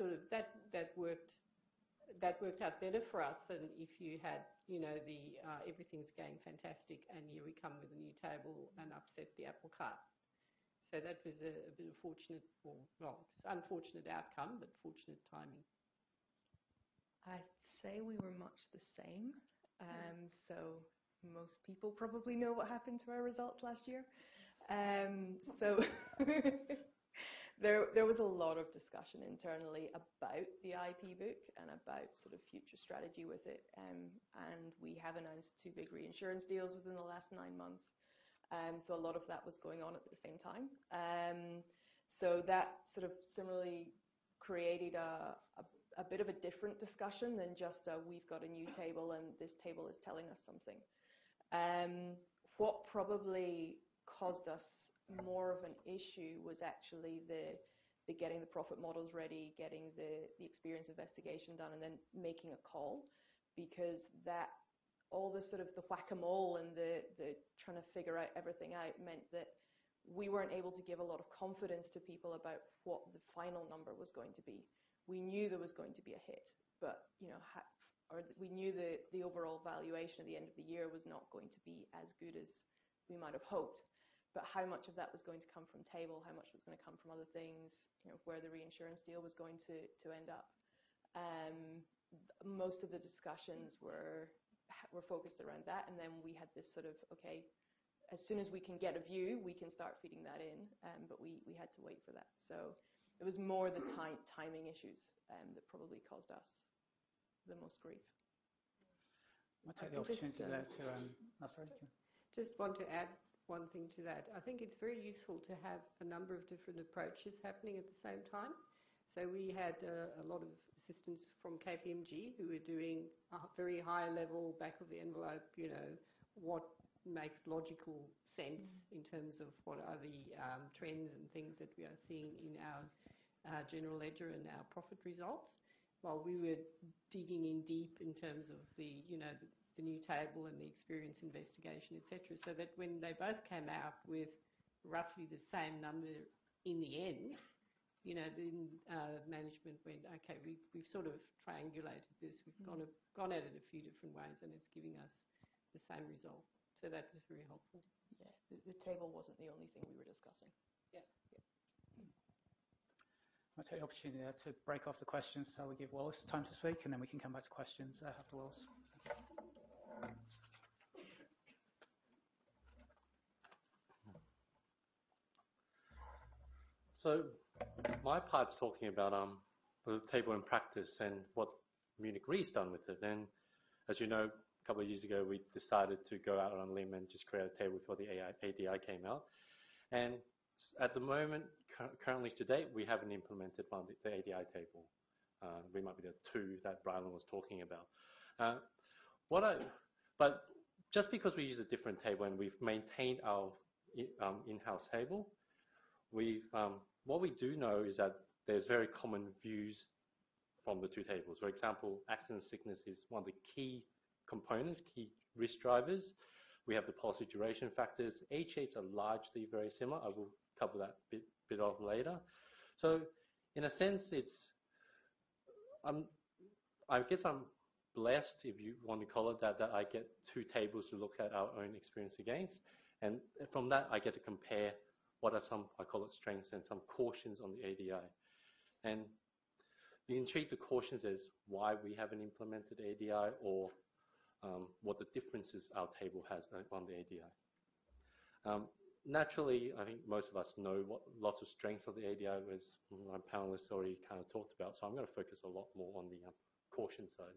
worked out better for us than if you had, everything's going fantastic and here we come with a new table and upset the apple cart. So that was a bit of fortunate, it's unfortunate outcome, but fortunate timing. I'd say we were much the same. So most people probably know what happened to our results last year. So there was a lot of discussion internally about the IP book and about sort of future strategy with it. And we have announced 2 big reinsurance deals within the last 9 months. So a lot of that was going on at the same time. So that sort of similarly created a bit of a different discussion than just we've got a new table and this table is telling us something. What probably caused us more of an issue was actually the getting the profit models ready, getting the experience investigation done, and then making a call, because that all the sort of the whack-a-mole and the trying to figure out everything out meant that we weren't able to give a lot of confidence to people about what the final number was going to be. We knew there was going to be a hit, but we knew the overall valuation at the end of the year was not going to be as good as we might have hoped. But how much of that was going to come from table, how much was going to come from other things, where the reinsurance deal was going to end up. Most of the discussions were focused around that, and then we had this sort of, okay, as soon as we can get a view, we can start feeding that in, but we had to wait for that. So it was more the timing issues that probably caused us the most grief. I'll take the opportunity there to... Just want to add one thing to that. I think it's very useful to have a number of different approaches happening at the same time. So we had a lot of assistance from KPMG who were doing a very high level, back of the envelope, what makes logical sense in terms of what are the trends and things that we are seeing in our general ledger and our profit results, while we were digging in deep in terms of the new table and the experience investigation, etc. So that when they both came out with roughly the same number in the end, then management went, okay, we've sort of triangulated this, we've gone at it a few different ways, and it's giving us the same result. So that was very helpful. Yeah, the table wasn't the only thing we were discussing. Yeah. I'll take the opportunity there to break off the questions, so we'll give Wallace time to speak, and then we can come back to questions after Wallace. So my part's talking about the table in practice and what Munich Re's done with it. And as you know, a couple of years ago, we decided to go out on a limb and just create a table before the ADI came out. And at the moment, currently to date, we haven't implemented the ADI table. We might be the 2 that Brylan was talking about. But just because we use a different table and we've maintained our in-house table, what we do know is that there's very common views from the 2 tables. For example, accident sickness is one of the key components, key risk drivers. We have the policy duration factors. Age shapes are largely very similar. I will cover that bit off later. So in a sense, it's I guess I'm blessed, if you want to call it that I get two tables to look at our own experience against. And from that, I get to compare what are some, I call it strengths, and some cautions on the ADI. And you can treat the cautions as why we haven't implemented ADI, or what the differences our table has on the ADI. Naturally, I think most of us know what lots of strengths of the ADI, as my panelists already kind of talked about, so I'm going to focus a lot more on the caution side.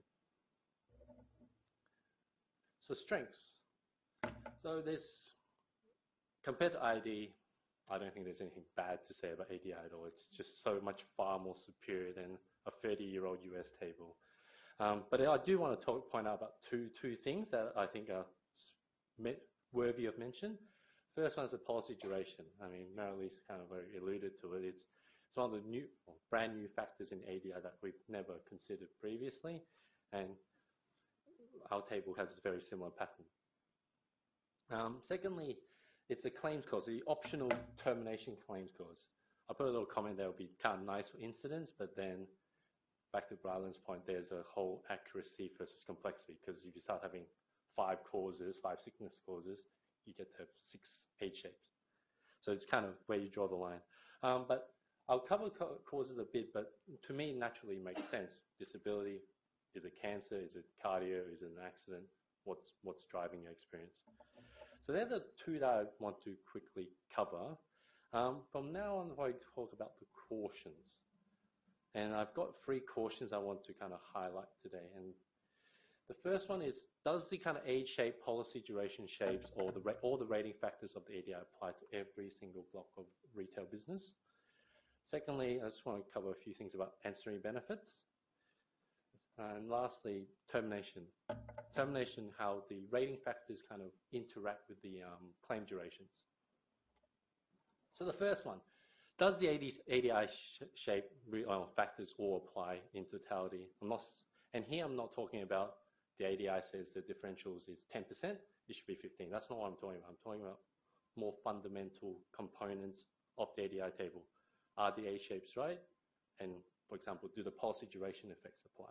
So strengths. So compared to IAD, I don't think there's anything bad to say about ADI at all. It's just so much far more superior than a 30-year-old US table. But I do want to point out about two things that I think are worthy of mention. First one is the policy duration. I mean, Marilyse kind of already alluded to it. It's one of the brand new factors in ADI that we've never considered previously, and our table has a very similar pattern. Secondly, it's the claims clause, the optional termination claims clause. I put a little comment there would be kind of nice for incidents, but then back to Brylan's point, there's a whole accuracy versus complexity, because if you start having 5 sickness clauses, you get to have 6 age shapes. So it's kind of where you draw the line. But I'll cover causes a bit, but to me, naturally makes sense. Disability, is it cancer, is it cardio, is it an accident? What's driving your experience? So they're the two that I want to quickly cover. From now on, I'll talk about the cautions. And I've got 3 cautions I want to kind of highlight today. And the first one is, does the kind of age shape, policy duration shapes, or all the rating factors of the ADI apply to every single block of retail business? Secondly, I just want to cover a few things about ancillary benefits. And lastly, termination. Termination, how the rating factors kind of interact with the claim durations. So the first one, does the ADI shape factors all apply in totality? And here I'm not talking about the ADI says the differentials is 10%, it should be 15. That's not what I'm talking about. I'm talking about more fundamental components of the ADI table. Are the A shapes right? And for example, do the policy duration effects apply?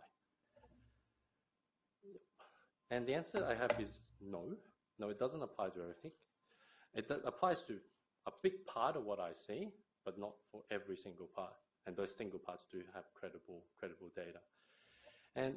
And the answer I have is no. No, it doesn't apply to everything. It applies to a big part of what I see, but not for every single part. And those single parts do have credible data. And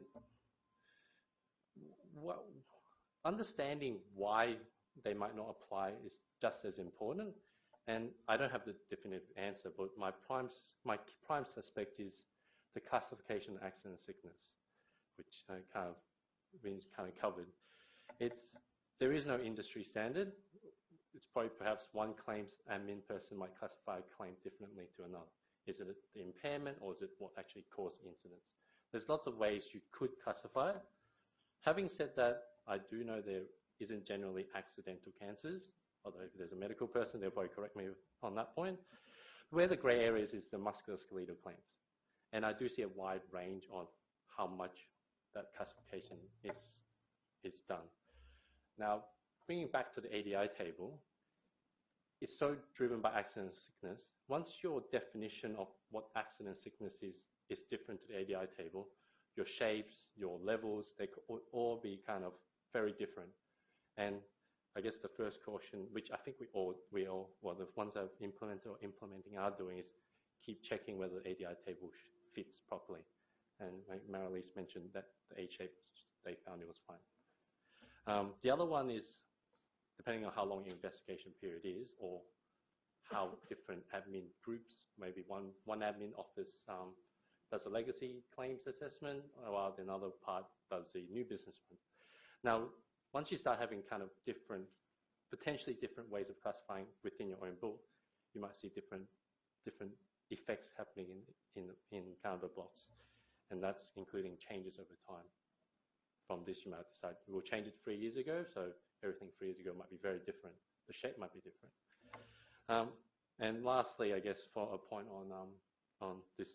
understanding why they might not apply is just as important. And I don't have the definitive answer, but my prime suspect is the classification of accident and sickness, which been covered. There is no industry standard. It's probably perhaps one claims admin person might classify a claim differently to another. Is it the impairment, or is it what actually caused incidents? There's lots of ways you could classify it. Having said that, I do know there isn't generally accidental cancers, although if there's a medical person, they'll probably correct me on that point. Where the grey areas is the musculoskeletal claims. And I do see a wide range of how much that classification is done. Now, bringing back to the ADI table, it's so driven by accident and sickness. Once your definition of what accident and sickness is different to the ADI table, your shapes, your levels, they could all be kind of very different. And I guess the first caution, which I think the ones I've implemented or implementing are doing, is keep checking whether the ADI table fits properly. And Marilyse mentioned that the H shape, they found it was fine. The other one is, depending on how long your investigation period is, or how different admin groups, maybe one admin office does a legacy claims assessment, while another part does the new business one. Now, once you start having kind of potentially different ways of classifying within your own book, you might see different effects happening in kind of the blocks. And that's including changes over time. From this, you might decide we'll change it 3 years ago, so everything 3 years ago might be very different. The shape might be different. And lastly, I guess for a point on this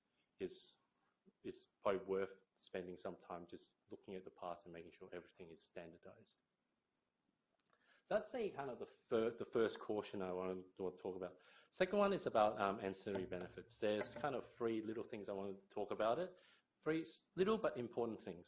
it's probably worth spending some time just looking at the past and making sure everything is standardized. So that's kind of the first caution I want to talk about. Second one is about ancillary benefits. There's kind of 3 little things I want to talk about it. Three little but important things.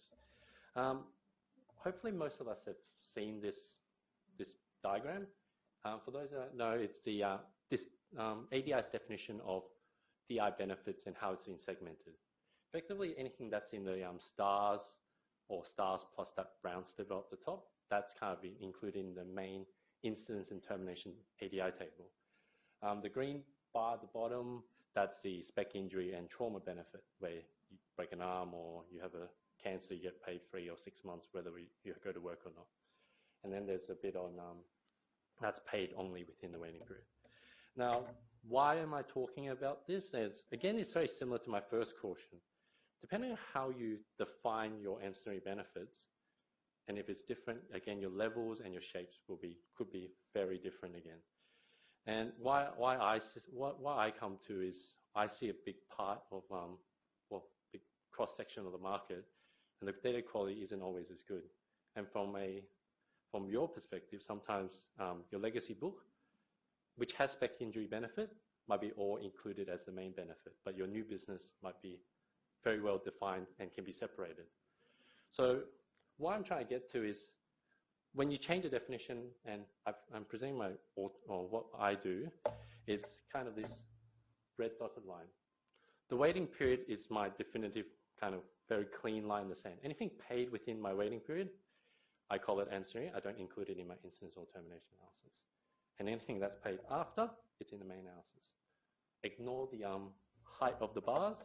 Hopefully most of us have seen this diagram. For those that don't know, it's the ADI's definition of DI benefits and how it's been segmented. Effectively, anything that's in the stars or stars plus that brown sliver at the top, that's kind of been included in the main incidence and termination ADI table. The green bar at the bottom, that's the spec injury and trauma benefit, where you break an arm or you have a cancer, you get paid 3 or 6 months whether you go to work or not. And then there's a bit on that's paid only within the waiting period. Now, why am I talking about this? Again, it's very similar to my first caution. Depending on how you define your ancillary benefits, and if it's different, again, your levels and your shapes could be very different again. And why I come to is I see a big part of big cross section of the market, and the data quality isn't always as good. And from your perspective, sometimes your legacy book, which has spec injury benefit, might be all included as the main benefit, but your new business might be very well defined and can be separated. So what I'm trying to get to is when you change the definition, and I'm presenting or what I do, it's kind of this red dotted line. The waiting period is my definitive kind of very clean line in the sand. Anything paid within my waiting period, I call it ancillary. I don't include it in my instance or termination analysis. And anything that's paid after, it's in the main analysis. Ignore the height of the bars.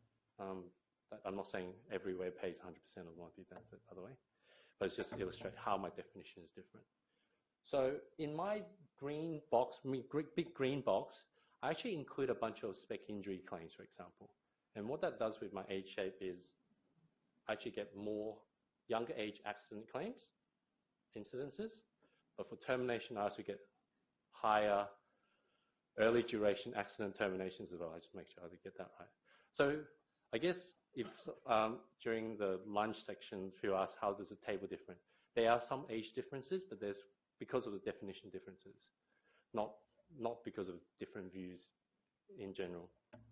I'm not saying everywhere pays 100% of warranty benefit, by the way, but it's just to illustrate how my definition is different. So in my green box, big green box, I actually include a bunch of spec injury claims, for example. And what that does with my age shape is I actually get more younger age accident claims, incidences, but for termination, I also get higher early duration accident terminations as well. I just make sure I get that right. So I guess if during the lunch section, if you ask how does the table different, there are some age differences, but there's because of the definition differences, not because of different views in general.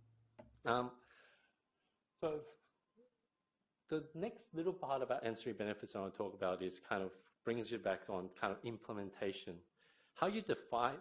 So the next little part about ancillary benefits I want to talk about is kind of brings you back on kind of implementation. How you define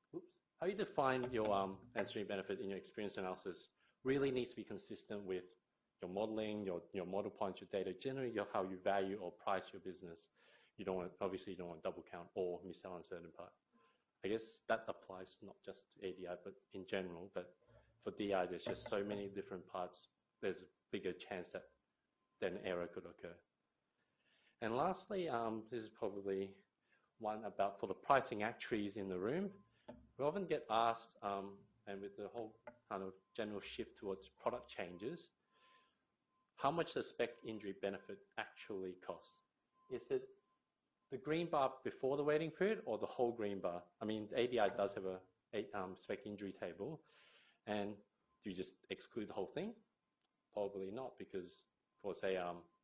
your ancillary benefit in your experience analysis really needs to be consistent with your modeling, your model points, your data, generally how you value or price your business. Obviously you don't want double count or miss out on a certain part. I guess that applies not just to ADI, but in general. But for DI, there's just so many different parts. There's a bigger chance that an error could occur. And lastly, this is probably one about for the pricing actuaries in the room. We often get asked, and with the whole kind of general shift towards product changes, how much does spec injury benefit actually cost? Is it the green bar before the waiting period or the whole green bar? I mean, ADI does have a spec injury table, and do you just exclude the whole thing? Probably not, because for say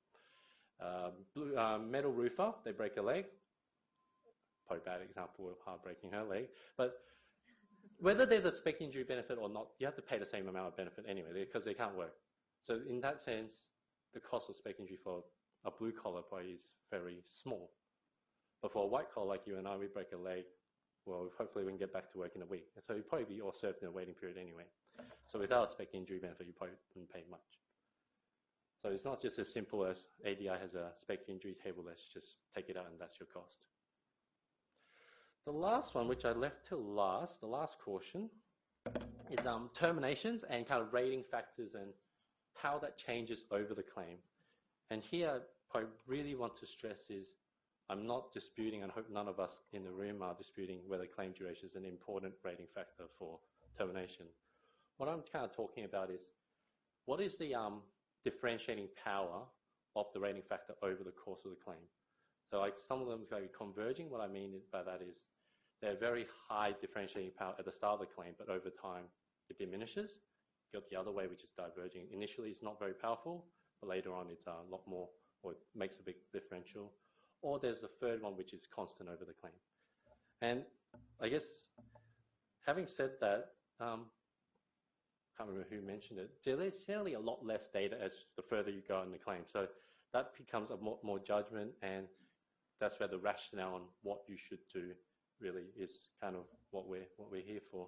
metal roofer, they break a leg. Probably a bad example of her breaking her leg, but whether there's a spec injury benefit or not, you have to pay the same amount of benefit anyway because they can't work. So in that sense, the cost of spec injury for a blue collar probably is very small. But for a white collar like you and I, we break a leg, well, hopefully we can get back to work in a week. And so you'd probably be all served in a waiting period anyway. So without a spec injury benefit, you probably wouldn't pay much. So it's not just as simple as ADI has a spec injury table, let's just take it out and that's your cost. The last one, which I left till last, the last caution, is terminations and kind of rating factors and how that changes over the claim. And here, what I really want to stress is I'm not disputing, and I hope none of us in the room are disputing whether claim duration is an important rating factor for termination. What I'm kind of talking about is what is the differentiating power of the rating factor over the course of the claim. So like some of them are converging. What I mean by that is they're very high differentiating power at the start of the claim, but over time it diminishes. You got the other way, which is diverging. Initially it's not very powerful, but later on it's a lot more, or it makes a big differential. Or there's the third one, which is constant over the claim. And I guess having said that, can't remember who mentioned it, there's generally a lot less data as the further you go in the claim. So that becomes a more judgment, and that's where the rationale on what you should do really is kind of what we're here for.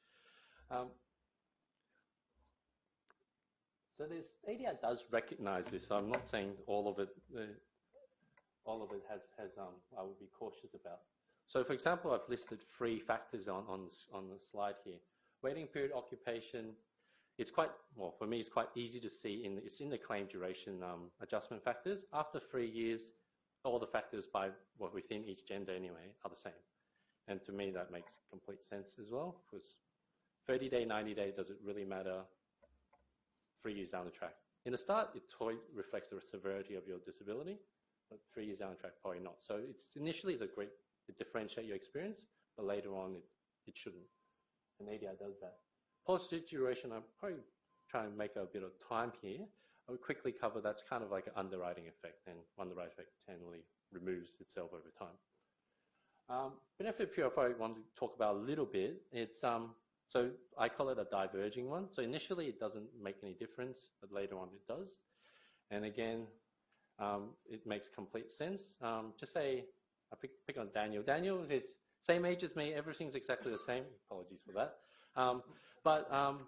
So ADI does recognise this. I'm not saying all of it has I would be cautious about. So, for example, I've listed 3 factors on the slide here. Waiting period, occupation. It's quite, well, for me, it's quite easy to see. It's in the claim duration adjustment factors. After 3 years, all the factors within each gender anyway are the same. And to me, that makes complete sense as well, because 30-day, 90-day, does it really matter 3 years down the track? In the start, it totally reflects the severity of your disability, but 3 years down the track, probably not. So initially, it's great to differentiate your experience, but later on, it shouldn't. And ADI does that. Positive duration, I'm probably trying to make a bit of time here. I would quickly cover that's kind of like an underwriting effect, and underwriting effect generally removes itself over time. Benefit period I probably want to talk about a little bit. It's so I call it a diverging one. So initially it doesn't make any difference, but later on it does. And again, it makes complete sense. Just say, I pick on Daniel. Daniel is same age as me. Everything's exactly the same. Apologies for that. But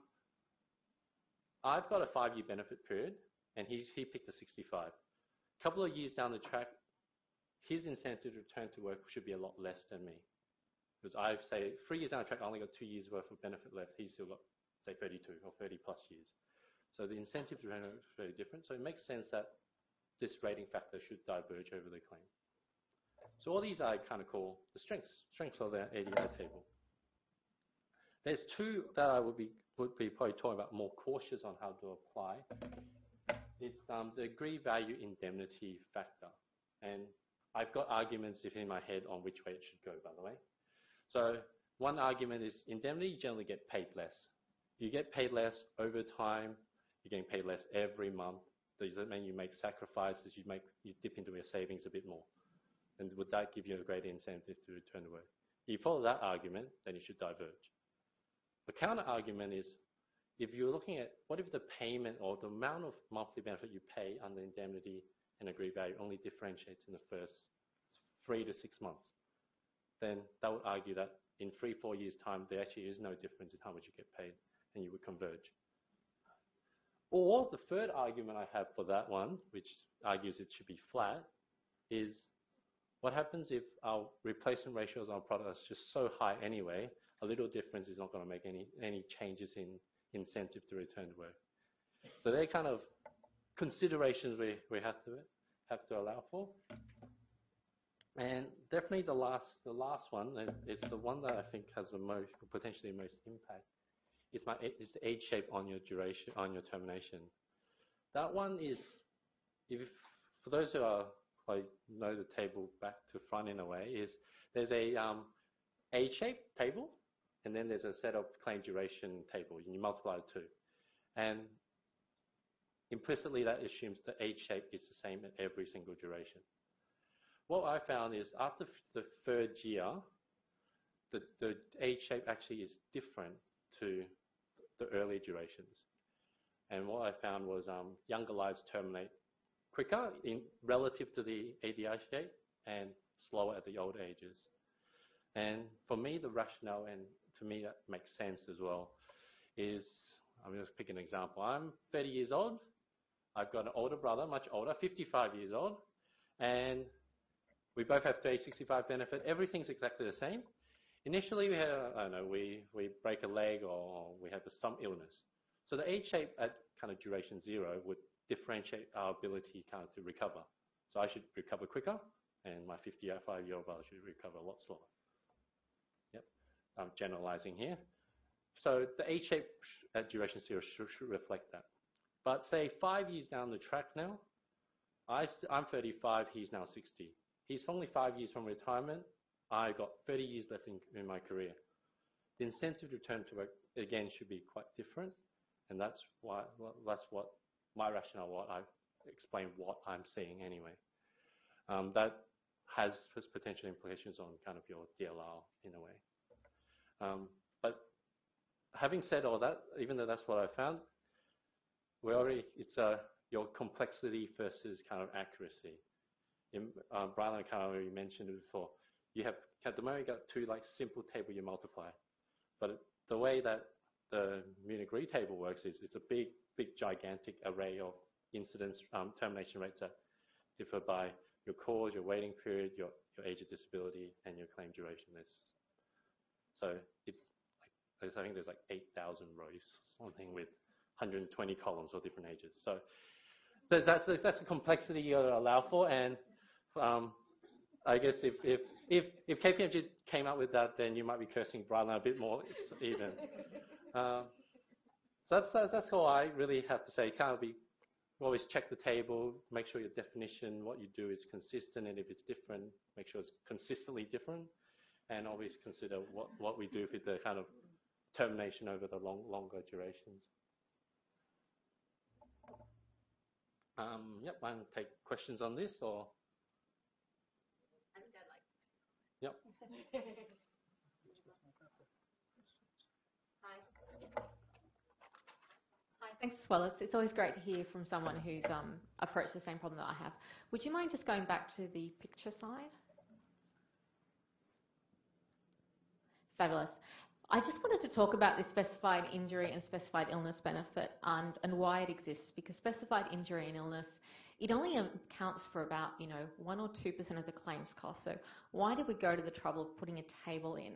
I've got a 5-year benefit period, and he picked a 65. A couple of years down the track, his incentive to return to work should be a lot less than me. Because I say 3 years down the track, I only got 2 years worth of benefit left. He's still got, say, 32 or 30 plus years. So the incentive to return is very different. So it makes sense that this rating factor should diverge over the claim. So all these I kind of call the strengths of the ADI table. There's 2 that I would be probably talking about more cautious on how to apply. It's the agreed value indemnity factor. And I've got arguments in my head on which way it should go, by the way. So one argument is indemnity, you generally get paid less. You get paid less over time. You're getting paid less every month. Does that mean you make sacrifices? You dip into your savings a bit more. And would that give you a greater incentive to return to work? If you follow that argument, then you should diverge. The counter argument is, if you're looking at what if the payment or the amount of monthly benefit you pay under indemnity and agreed value only differentiates in the first 3 to 6 months, then that would argue that in 3-4 years' time, there actually is no difference in how much you get paid, and you would converge. Or the third argument I have for that one, which argues it should be flat, is what happens if our replacement ratios on our product are just so high anyway, a little difference is not going to make any changes in incentive to return to work. So they're kind of considerations we have to allow for. And definitely the last one, and it's the one that I think has the most, potentially most impact, is the age shape on your duration, on your termination. That one is, for those who know the table back to front in a way, is there's a age shape table, and then there's a set of claim duration table, and you multiply the 2. And implicitly that assumes the age shape is the same at every single duration. What I found is after the 3rd year, the age shape actually is different to the earlier durations. And what I found was younger lives terminate quicker relative to the ADI shape and slower at the older ages. And for me, the rationale, and to me that makes sense as well, is, I'm going to pick an example. I'm 30 years old. I've got an older brother, much older, 55 years old. And we both have 30-65 benefit. Everything's exactly the same. Initially, we had, I don't know, we break a leg or we have some illness. So the age shape at kind of duration 0 would differentiate our ability kind of to recover. So I should recover quicker, and my 55-year-old brother should recover a lot slower. Yep, I'm generalizing here. So the age shape at duration 0 should reflect that. But say 5 years down the track now, I'm 35, he's now 60. He's only 5 years from retirement. I got 30 years left in my career. The incentive to return to work, again, should be quite different. And that's what my rationale, what I explain what I'm seeing anyway. That has potential implications on kind of your DLR in a way. But having said all that, even though that's what I found, it's your complexity versus kind of accuracy. Brian kind of already mentioned it before. You have at the moment you got two like simple table you multiply, but the way that the Munich Re table works is it's a big gigantic array of incidence termination rates that differ by your cause, your waiting period, your age of disability, and your claim duration. So I think there's like 8,000 rows, something with 120 columns or different ages. So that's the complexity you allow for, and I guess if KPMG came up with that, then you might be cursing Brian a bit more even. That's all I really have to say. Can't be always check the table, make sure your definition, what you do is consistent, and if it's different, make sure it's consistently different, and always consider what we do with the kind of termination over the longer durations. Yep, I can take questions on this, or? I think I'd like to. Yep. Hi, thanks, Wallace. It's always great to hear from someone who's approached the same problem that I have. Would you mind just going back to the picture side? Fabulous. I just wanted to talk about this specified injury and specified illness benefit and why it exists, because specified injury and illness, it only accounts for about 1 or 2% of the claims cost. So why did we go to the trouble of putting a table in?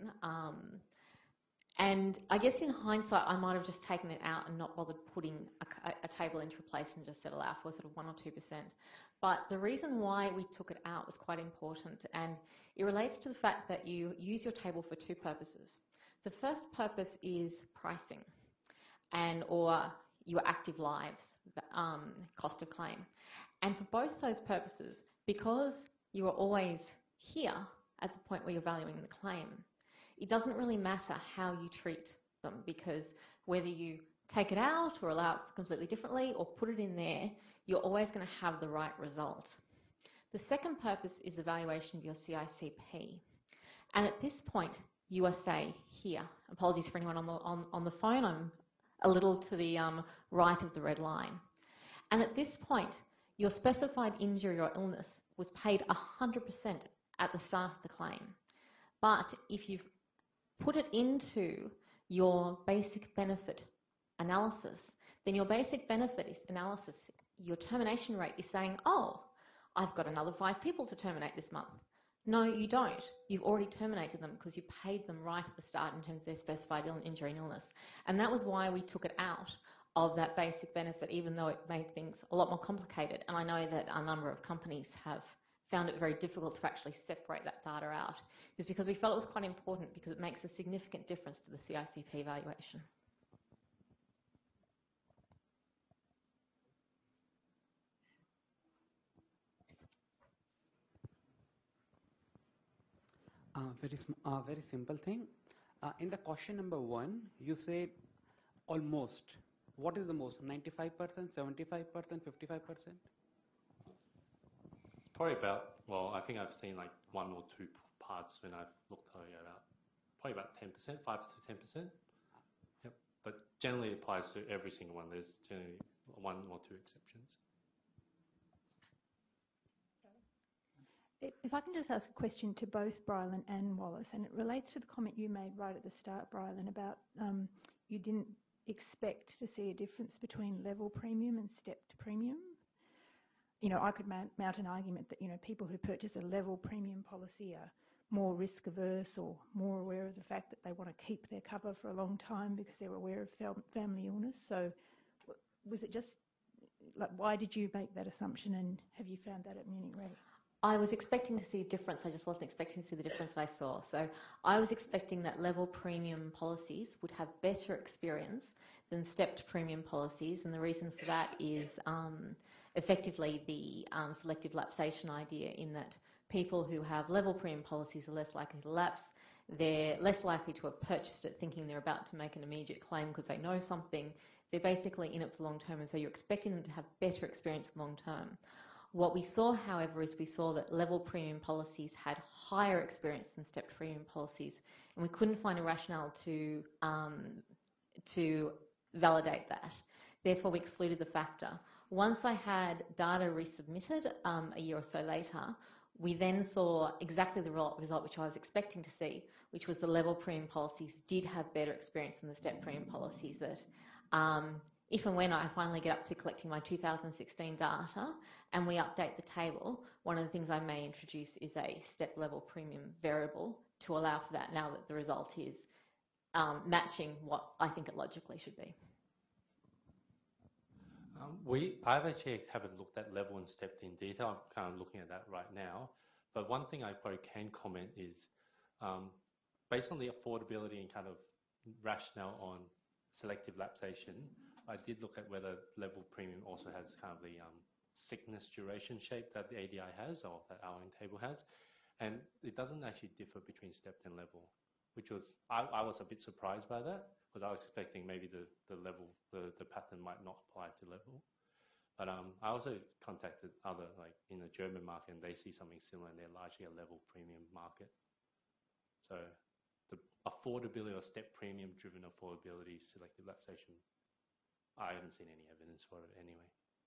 And I guess in hindsight, I might have just taken it out and not bothered putting a table in to replace and just settle out for sort of 1 or 2%. But the reason why we took it out was quite important, and it relates to the fact that you use your table for two purposes. The first purpose is pricing or your active lives, cost of claim. And for both those purposes, because you are always here at the point where you're valuing the claim, it doesn't really matter how you treat them, because whether you take it out or allow it completely differently or put it in there, you're always going to have the right result. The second purpose is evaluation of your CICP. And at this point, you are, say, here. Apologies for anyone on the phone. I'm a little to the right of the red line. And at this point, your specified injury or illness was paid 100% at the start of the claim. But if you've put it into your basic benefit analysis, then your basic benefit analysis, your termination rate is saying, oh, I've got another 5 people to terminate this month. No, you don't. You've already terminated them because you paid them right at the start in terms of their specified injury and illness. And that was why we took it out of that basic benefit, even though it made things a lot more complicated. And I know that a number of companies have found it very difficult to actually separate that data out. It's because we felt it was quite important, because it makes a significant difference to the CICP valuation. Very simple thing. In the question number 1, you said almost. What is the most? 95%, 75%, 55%? It's probably about, well, I think I've seen like 1 or 2 parts when I've looked at it out. Probably about 10%, 5 to 10%. Yep. But generally it applies to every single one. There's generally 1 or 2 exceptions. If I can just ask a question to both Brylan and Wallace, and it relates to the comment you made right at the start, Brylan, about you didn't expect to see a difference between level premium and stepped premium. I could mount an argument that, people who purchase a level premium policy are more risk averse or more aware of the fact that they want to keep their cover for a long time because they're aware of family illness. So was it just, why did you make that assumption, and have you found that at Munich Re? I was expecting to see a difference. I just wasn't expecting to see the difference I saw. So I was expecting that level premium policies would have better experience than stepped premium policies. And the reason for that is effectively the selective lapsation idea, in that people who have level premium policies are less likely to lapse. They're less likely to have purchased it thinking they're about to make an immediate claim because they know something. They're basically in it for long term, and so you're expecting them to have better experience long term. What we saw, however, is we saw that level premium policies had higher experience than stepped premium policies, and we couldn't find a rationale to to validate that. Therefore, we excluded the factor. Once I had data resubmitted a year or so later, we then saw exactly the result which I was expecting to see, which was the level premium policies did have better experience than the step premium policies. That if and when I finally get up to collecting my 2016 data and we update the table, one of the things I may introduce is a step level premium variable to allow for that now that the result is matching what I think it logically should be. I've actually haven't looked at level and step in detail. I'm kind of looking at that right now. But one thing I probably can comment is, based on the affordability and kind of rationale on selective lapsation, I did look at whether level premium also has kind of the sickness duration shape that the ADI has or that our table has. And it doesn't actually differ between stepped and level, which was, I was a bit surprised by that, because I was expecting maybe the level, the pattern might not apply to level. But I also contacted other, like in the German market, and they see something similar, and they're largely a level premium market. So the affordability or step premium driven affordability selective lapsation, I haven't seen any evidence for it anyway.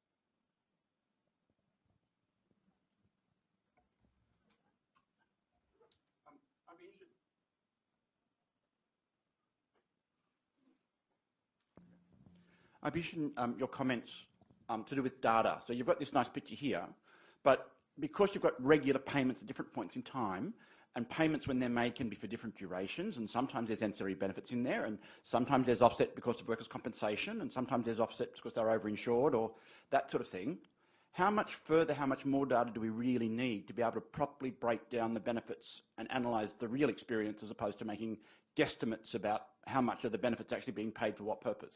I'd be interested in your comments to do with data. So you've got this nice picture here, but because you've got regular payments at different points in time, and payments when they're made can be for different durations, and sometimes there's ancillary benefits in there, and sometimes there's offset because of workers' compensation, and sometimes there's offset because they're overinsured or that sort of thing. How much further, how much more data do we really need to be able to properly break down the benefits and analyse the real experience as opposed to making guesstimates about how much of the benefits actually being paid for what purpose?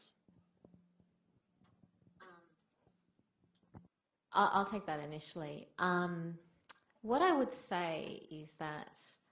I'll take that initially. What I would say is that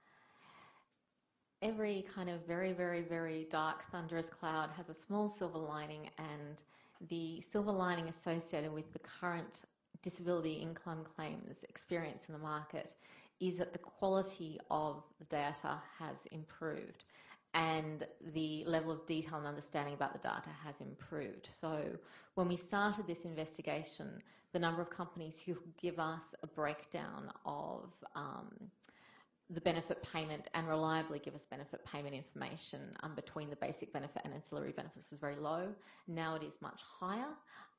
every kind of very, very, very dark, thunderous cloud has a small silver lining, and the silver lining associated with the current disability income claims experience in the market is that the quality of the data has improved and the level of detail and understanding about the data has improved. So when we started this investigation, the number of companies who give us a breakdown of the benefit payment and reliably give us benefit payment information between the basic benefit and ancillary benefits was very low. Now it is much higher.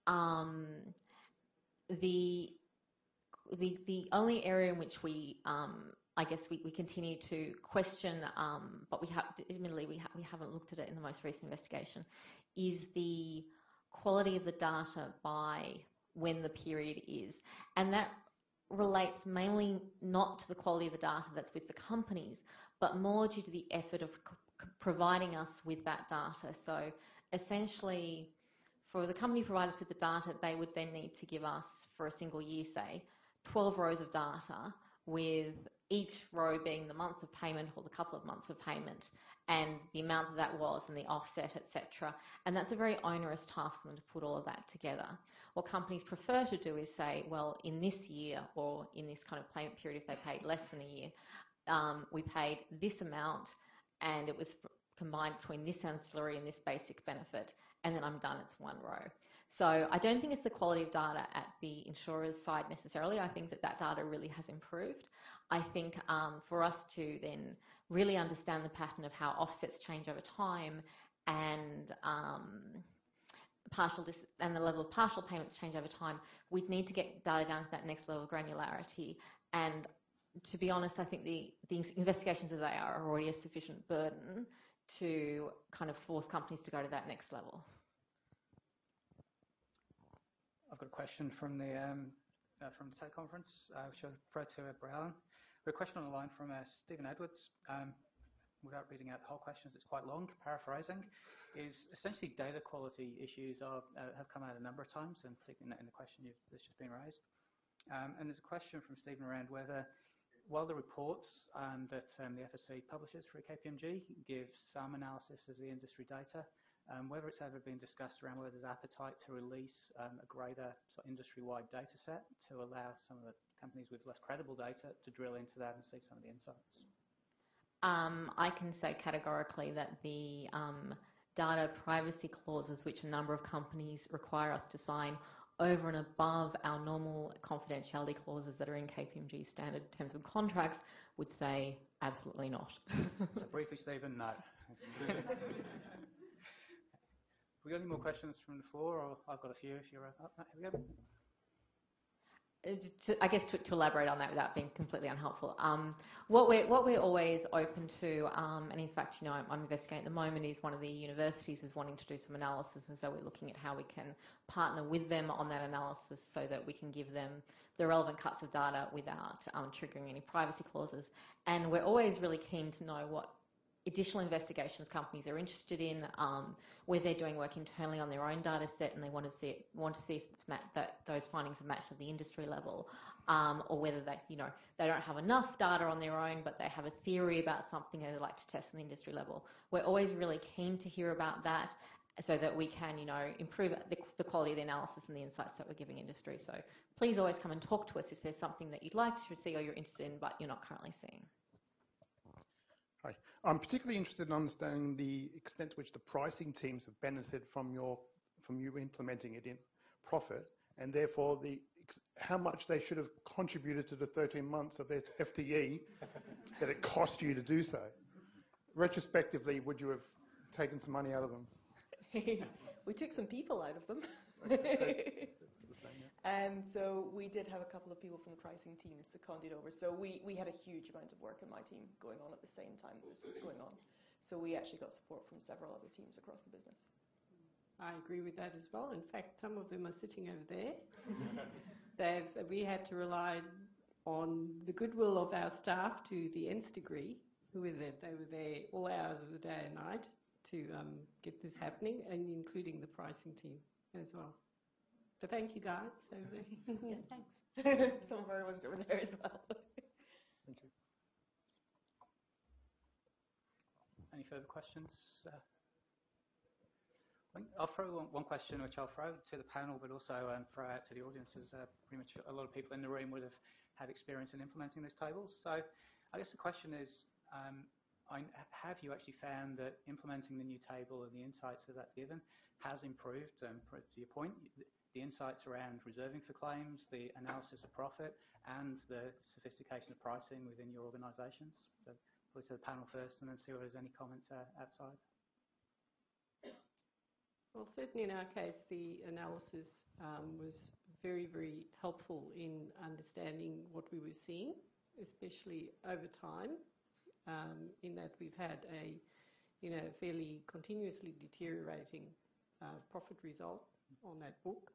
The only area in which we I guess we continue to question, but admittedly we haven't looked at it in the most recent investigation, is the quality of the data by when the period is. And that relates mainly not to the quality of the data that's with the companies, but more due to the effort of providing us with that data. So essentially, for the company to provide us with the data, they would then need to give us, for a single year, say, 12 rows of data, with each row being the month of payment or the couple of months of payment and the amount that was and the offset, etc. And that's a very onerous task for them to put all of that together. What companies prefer to do is say, well, in this year or in this kind of payment period, if they paid less than a year, we paid this amount and it was combined between this ancillary and this basic benefit, and then I'm done, it's one row. So I don't think it's the quality of data at the insurer's side necessarily. I think that data really has improved. I think for us to then really understand the pattern of how offsets change over time and the level of partial payments change over time, we'd need to get data down to that next level of granularity. And to be honest, I think the investigations as they are already a sufficient burden to kind of force companies to go to that next level. I've got a question from the TED conference, which I'll throw to Brian. We have a question on the line from Stephen Edwards. Without reading out the whole question, it's quite long, paraphrasing, is essentially data quality issues have come out a number of times, and particularly in the question that's just been raised. And there's a question from Stephen around whether, while the reports that the FSC publishes for KPMG give some analysis of the industry data, whether it's ever been discussed around whether there's appetite to release a greater industry-wide data set to allow some of the companies with less credible data to drill into that and see some of the insights. I can say categorically that the data privacy clauses, which a number of companies require us to sign over and above our normal confidentiality clauses that are in KPMG standard terms of contracts, would say absolutely not. So briefly, Stephen, no. We got any more questions from the floor? Or I've got a few if you're up. Here we go. I guess to elaborate on that without being completely unhelpful, what we're always open to, and in fact, I'm investigating at the moment, is one of the universities is wanting to do some analysis, and so we're looking at how we can partner with them on that analysis so that we can give them the relevant cuts of data without triggering any privacy clauses. And we're always really keen to know what additional investigations companies are interested in, where they're doing work internally on their own data set and they want to see if it's that those findings are matched at the industry level, or whether they don't have enough data on their own but they have a theory about something and they'd like to test on the industry level. We're always really keen to hear about that so that we can improve the quality of the analysis and the insights that we're giving industry. So please always come and talk to us if there's something that you'd like to see or you're interested in but you're not currently seeing. Hi. I'm particularly interested in understanding the extent to which the pricing teams have benefited from you implementing it in profit, and therefore how much they should have contributed to the 13 months of their FTE that it cost you to do so. Retrospectively, would you have taken some money out of them? We took some people out of them. So we did have a couple of people from the pricing team seconded over. So we had a huge amount of work in my team going on at the same time that this was going on. So we actually got support from several other teams across the business. I agree with that as well. In fact, some of them are sitting over there. We had to rely on the goodwill of our staff to the nth degree, who were there. They were there all hours of the day and night to get this happening, and including the pricing team as well. So thank you, guys. Over there. Yeah, thanks. Some of our ones over there as well. Thank you. Any further questions? I'll throw one question, which I'll throw to the panel, but also throw out to the audience, as pretty much a lot of people in the room would have had experience in implementing these tables. So I guess the question is, have you actually found that implementing the new table and the insights that that's given has improved, to your point, the insights around reserving for claims, the analysis of profit, and the sophistication of pricing within your organisations? So probably to the panel first, and then see if there's any comments outside. Well, certainly in our case, the analysis was very, very helpful in understanding what we were seeing, especially over time, in that we've had a fairly continuously deteriorating profit result on that book.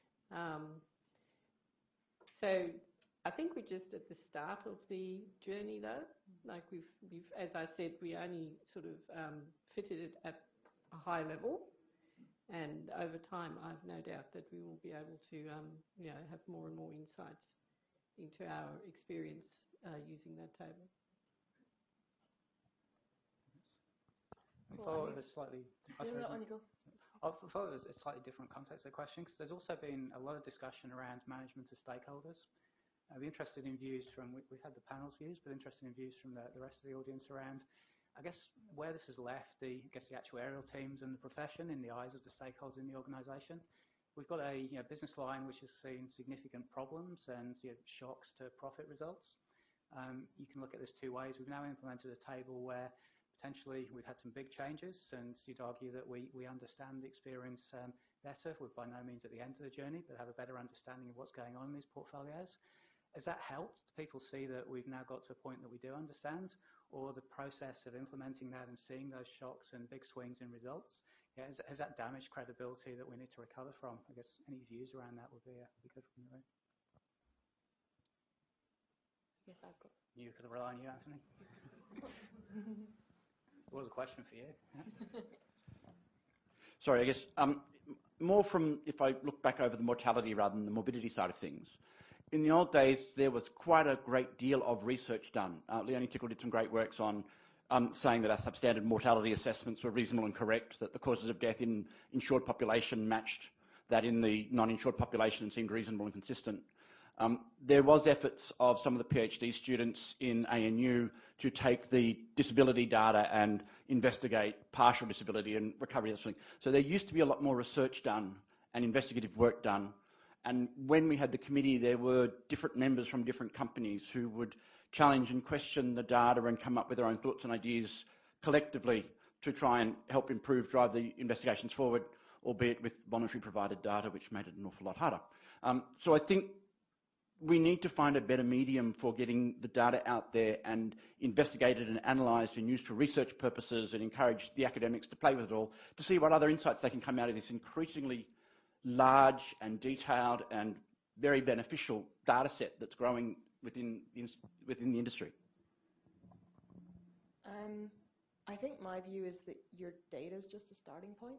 So I think we're just at the start of the journey, though. Like we've as I said, we only sort of fitted it at a high level, and over time, I've no doubt that we will be able to have more and more insights into our experience using that table. I thought it was slightly. I thought it was a slightly different context of the question, because there's also been a lot of discussion around management of stakeholders. I'd be interested in views from, we've had the panel's views, but interested in views from the rest of the audience around, I guess, where this has left the actuarial teams and the profession in the eyes of the stakeholders in the organisation. We've got a business line which has seen significant problems and shocks to profit results. You can look at this two ways. We've now implemented a table where potentially we've had some big changes, and you'd argue that we understand the experience better. We're by no means at the end of the journey, but have a better understanding of what's going on in these portfolios. Has that helped? Do people see that we've now got to a point that we do understand? Or the process of implementing that and seeing those shocks and big swings in results, has that damaged credibility that we need to recover from? I guess any views around that would be good from the room. Yes, I've got. You could rely on you, Anthony. What was a question for you? Sorry, I guess more from, if I look back over the mortality rather than the morbidity side of things. In the old days, there was quite a great deal of research done. Leonie Tickle did some great works on saying that our substandard mortality assessments were reasonable and correct, that the causes of death in insured population matched that in the non-insured population and seemed reasonable and consistent. There was efforts of some of the PhD students in ANU to take the disability data and investigate partial disability and recovery and something. So there used to be a lot more research done and investigative work done. And when we had the committee, there were different members from different companies who would challenge and question the data and come up with their own thoughts and ideas collectively to try and help improve, drive the investigations forward, albeit with voluntary provided data, which made it an awful lot harder. So I think we need to find a better medium for getting the data out there and investigated and analysed and used for research purposes, and encourage the academics to play with it all to see what other insights they can come out of this increasingly large and detailed and very beneficial data set that's growing within the industry. I think my view is that your data is just a starting point.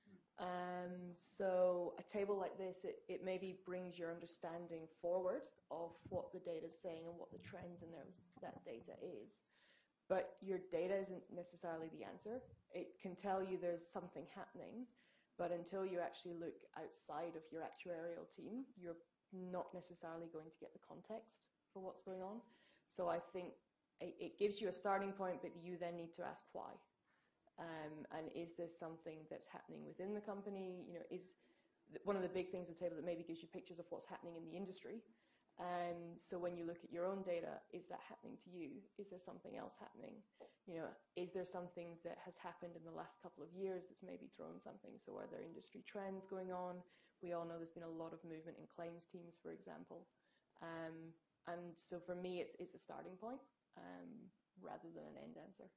So a table like this, it maybe brings your understanding forward of what the data is saying and what the trends in that data is. But your data isn't necessarily the answer. It can tell you there's something happening, but until you actually look outside of your actuarial team, you're not necessarily going to get the context for what's going on. So I think it gives you a starting point, but you then need to ask why. And is this something that's happening within the company? You know, is one of the big things with tables, it maybe gives you pictures of what's happening in the industry. So when you look at your own data, is that happening to you? Is there something else happening? You know, is there something that has happened in the last couple of years that's maybe thrown something? So are there industry trends going on? We all know there's been a lot of movement in claims teams, for example. And so for me, it's a starting point rather than an end answer.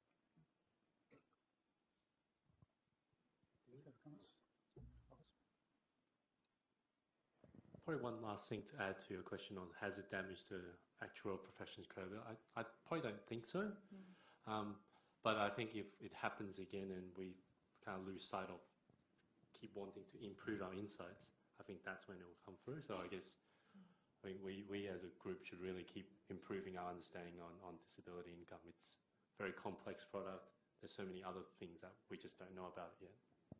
Probably one last thing to add to your question on has it damaged the actual profession's code. I probably don't think so. But I think if it happens again and we kind of lose sight of keep wanting to improve our insights, I think that's when it will come through. So I guess I think we as a group should really keep improving our understanding on disability income. It's a very complex product. There's so many other things that we just don't know about yet.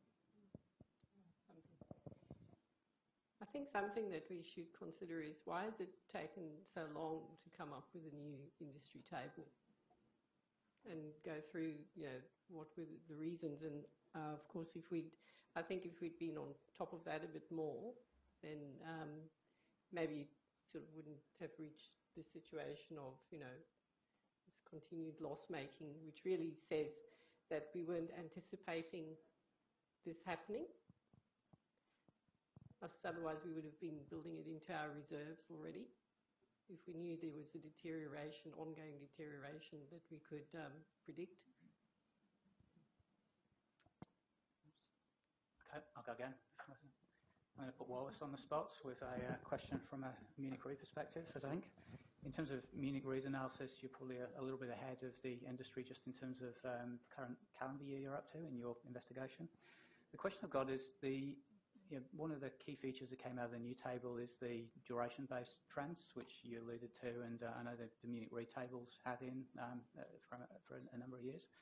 I think something that we should consider is why has it taken so long to come up with a new industry table and go through, you know, what were the reasons. And of course, I think if we'd been on top of that a bit more, then maybe sort of wouldn't have reached the situation of, you know, this continued loss making, which really says that we weren't anticipating this happening. Otherwise, we would have been building it into our reserves already if we knew there was a deterioration, ongoing deterioration that we could predict. Okay, I'll go again. I'm going to put Wallace on the spot with a question from a Munich Re perspective, I think. In terms of Munich Re's analysis, you're probably a little bit ahead of the industry just in terms of current calendar year you're up to in your investigation. The question I've got is one of the key features that came out of the new table is the duration-based trends, which you alluded to, and I know that the Munich Re tables had in for a number of years.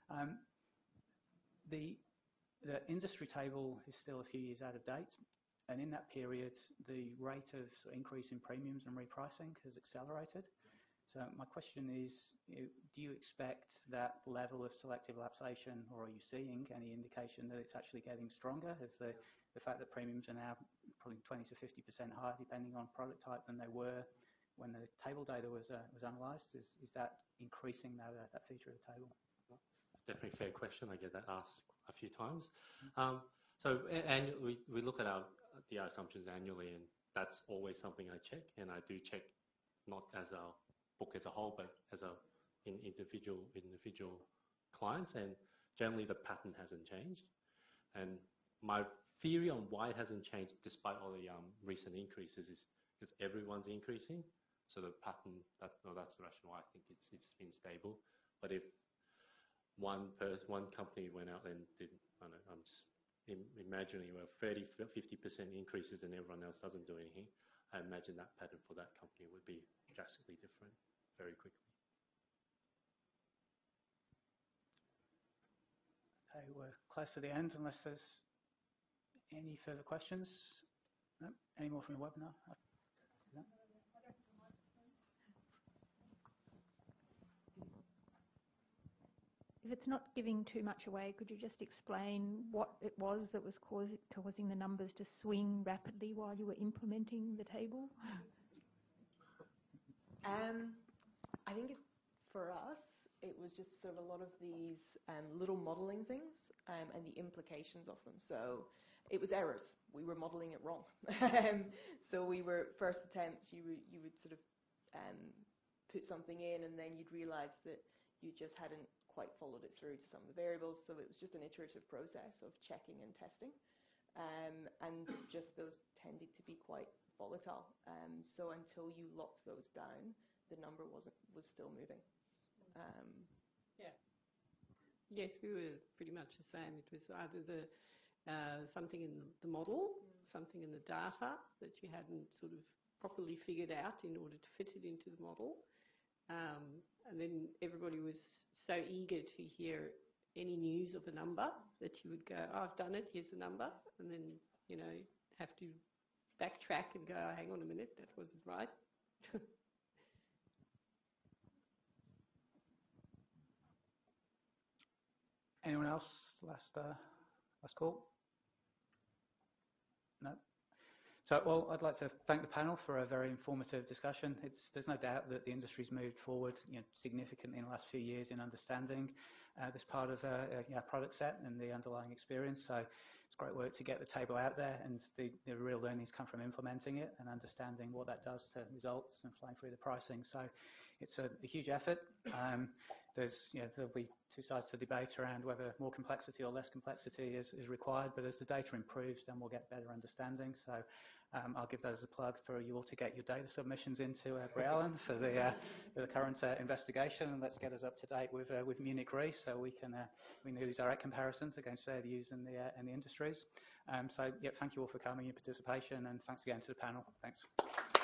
The industry table is still a few years out of date, and in that period, the rate of increase in premiums and repricing has accelerated. So my question is, do you expect that level of selective lapsation, or are you seeing any indication that it's actually getting stronger as the fact that premiums are now probably 20 to 50% higher depending on product type than they were when the table data was analysed? Is that increasing that feature of the table? Definitely a fair question. I get that asked a few times. So we look at the assumptions annually, and that's always something I check, and I do check not as a book as a whole, but as individual clients, and generally the pattern hasn't changed. And my theory on why it hasn't changed despite all the recent increases is because everyone's increasing, so the pattern, that's the rationale why I think it's been stable. But if one company went out and did, I don't know, I'm just imagining 30, 50% increases and everyone else doesn't do anything, I imagine that pattern for that company would be drastically different very quickly. Okay, we're close to the end unless there's any further questions. No? Any more from the webinar? If it's not giving too much away, could you just explain what it was that was causing the numbers to swing rapidly while you were implementing the table? I think for us, it was just sort of a lot of these little modelling things and the implications of them. So it was errors. We were modelling it wrong. So we were, first attempts, you would sort of put something in and then you'd realise that you just hadn't quite followed it through to some of the variables. So it was just an iterative process of checking and testing. And just those tended to be quite volatile. So until you locked those down, the number was still moving. Yeah. Yes, we were pretty much the same. It was either something in the model, something in the data that you hadn't sort of properly figured out in order to fit it into the model. And then everybody was so eager to hear any news of a number that you would go, oh, I've done it, here's the number. And then, have to backtrack and go, oh, hang on a minute, that wasn't right. Anyone else? Last call? No? So, well, I'd like to thank the panel for a very informative discussion. There's no doubt that the industry's moved forward significantly in the last few years in understanding this part of product set and the underlying experience. So it's great work to get the table out there, and the real learnings come from implementing it and understanding what that does to results and flowing through the pricing. So it's a huge effort. There'll be two sides to the debate around whether more complexity or less complexity is required, but as the data improves, then we'll get better understanding. So I'll give that as a plug for you all to get your data submissions into Bray Allen for the current investigation, and let's get us up to date with Munich Re, so we can do direct comparisons against fair views in the industries. So yeah, thank you all for coming, your participation, and thanks again to the panel. Thanks.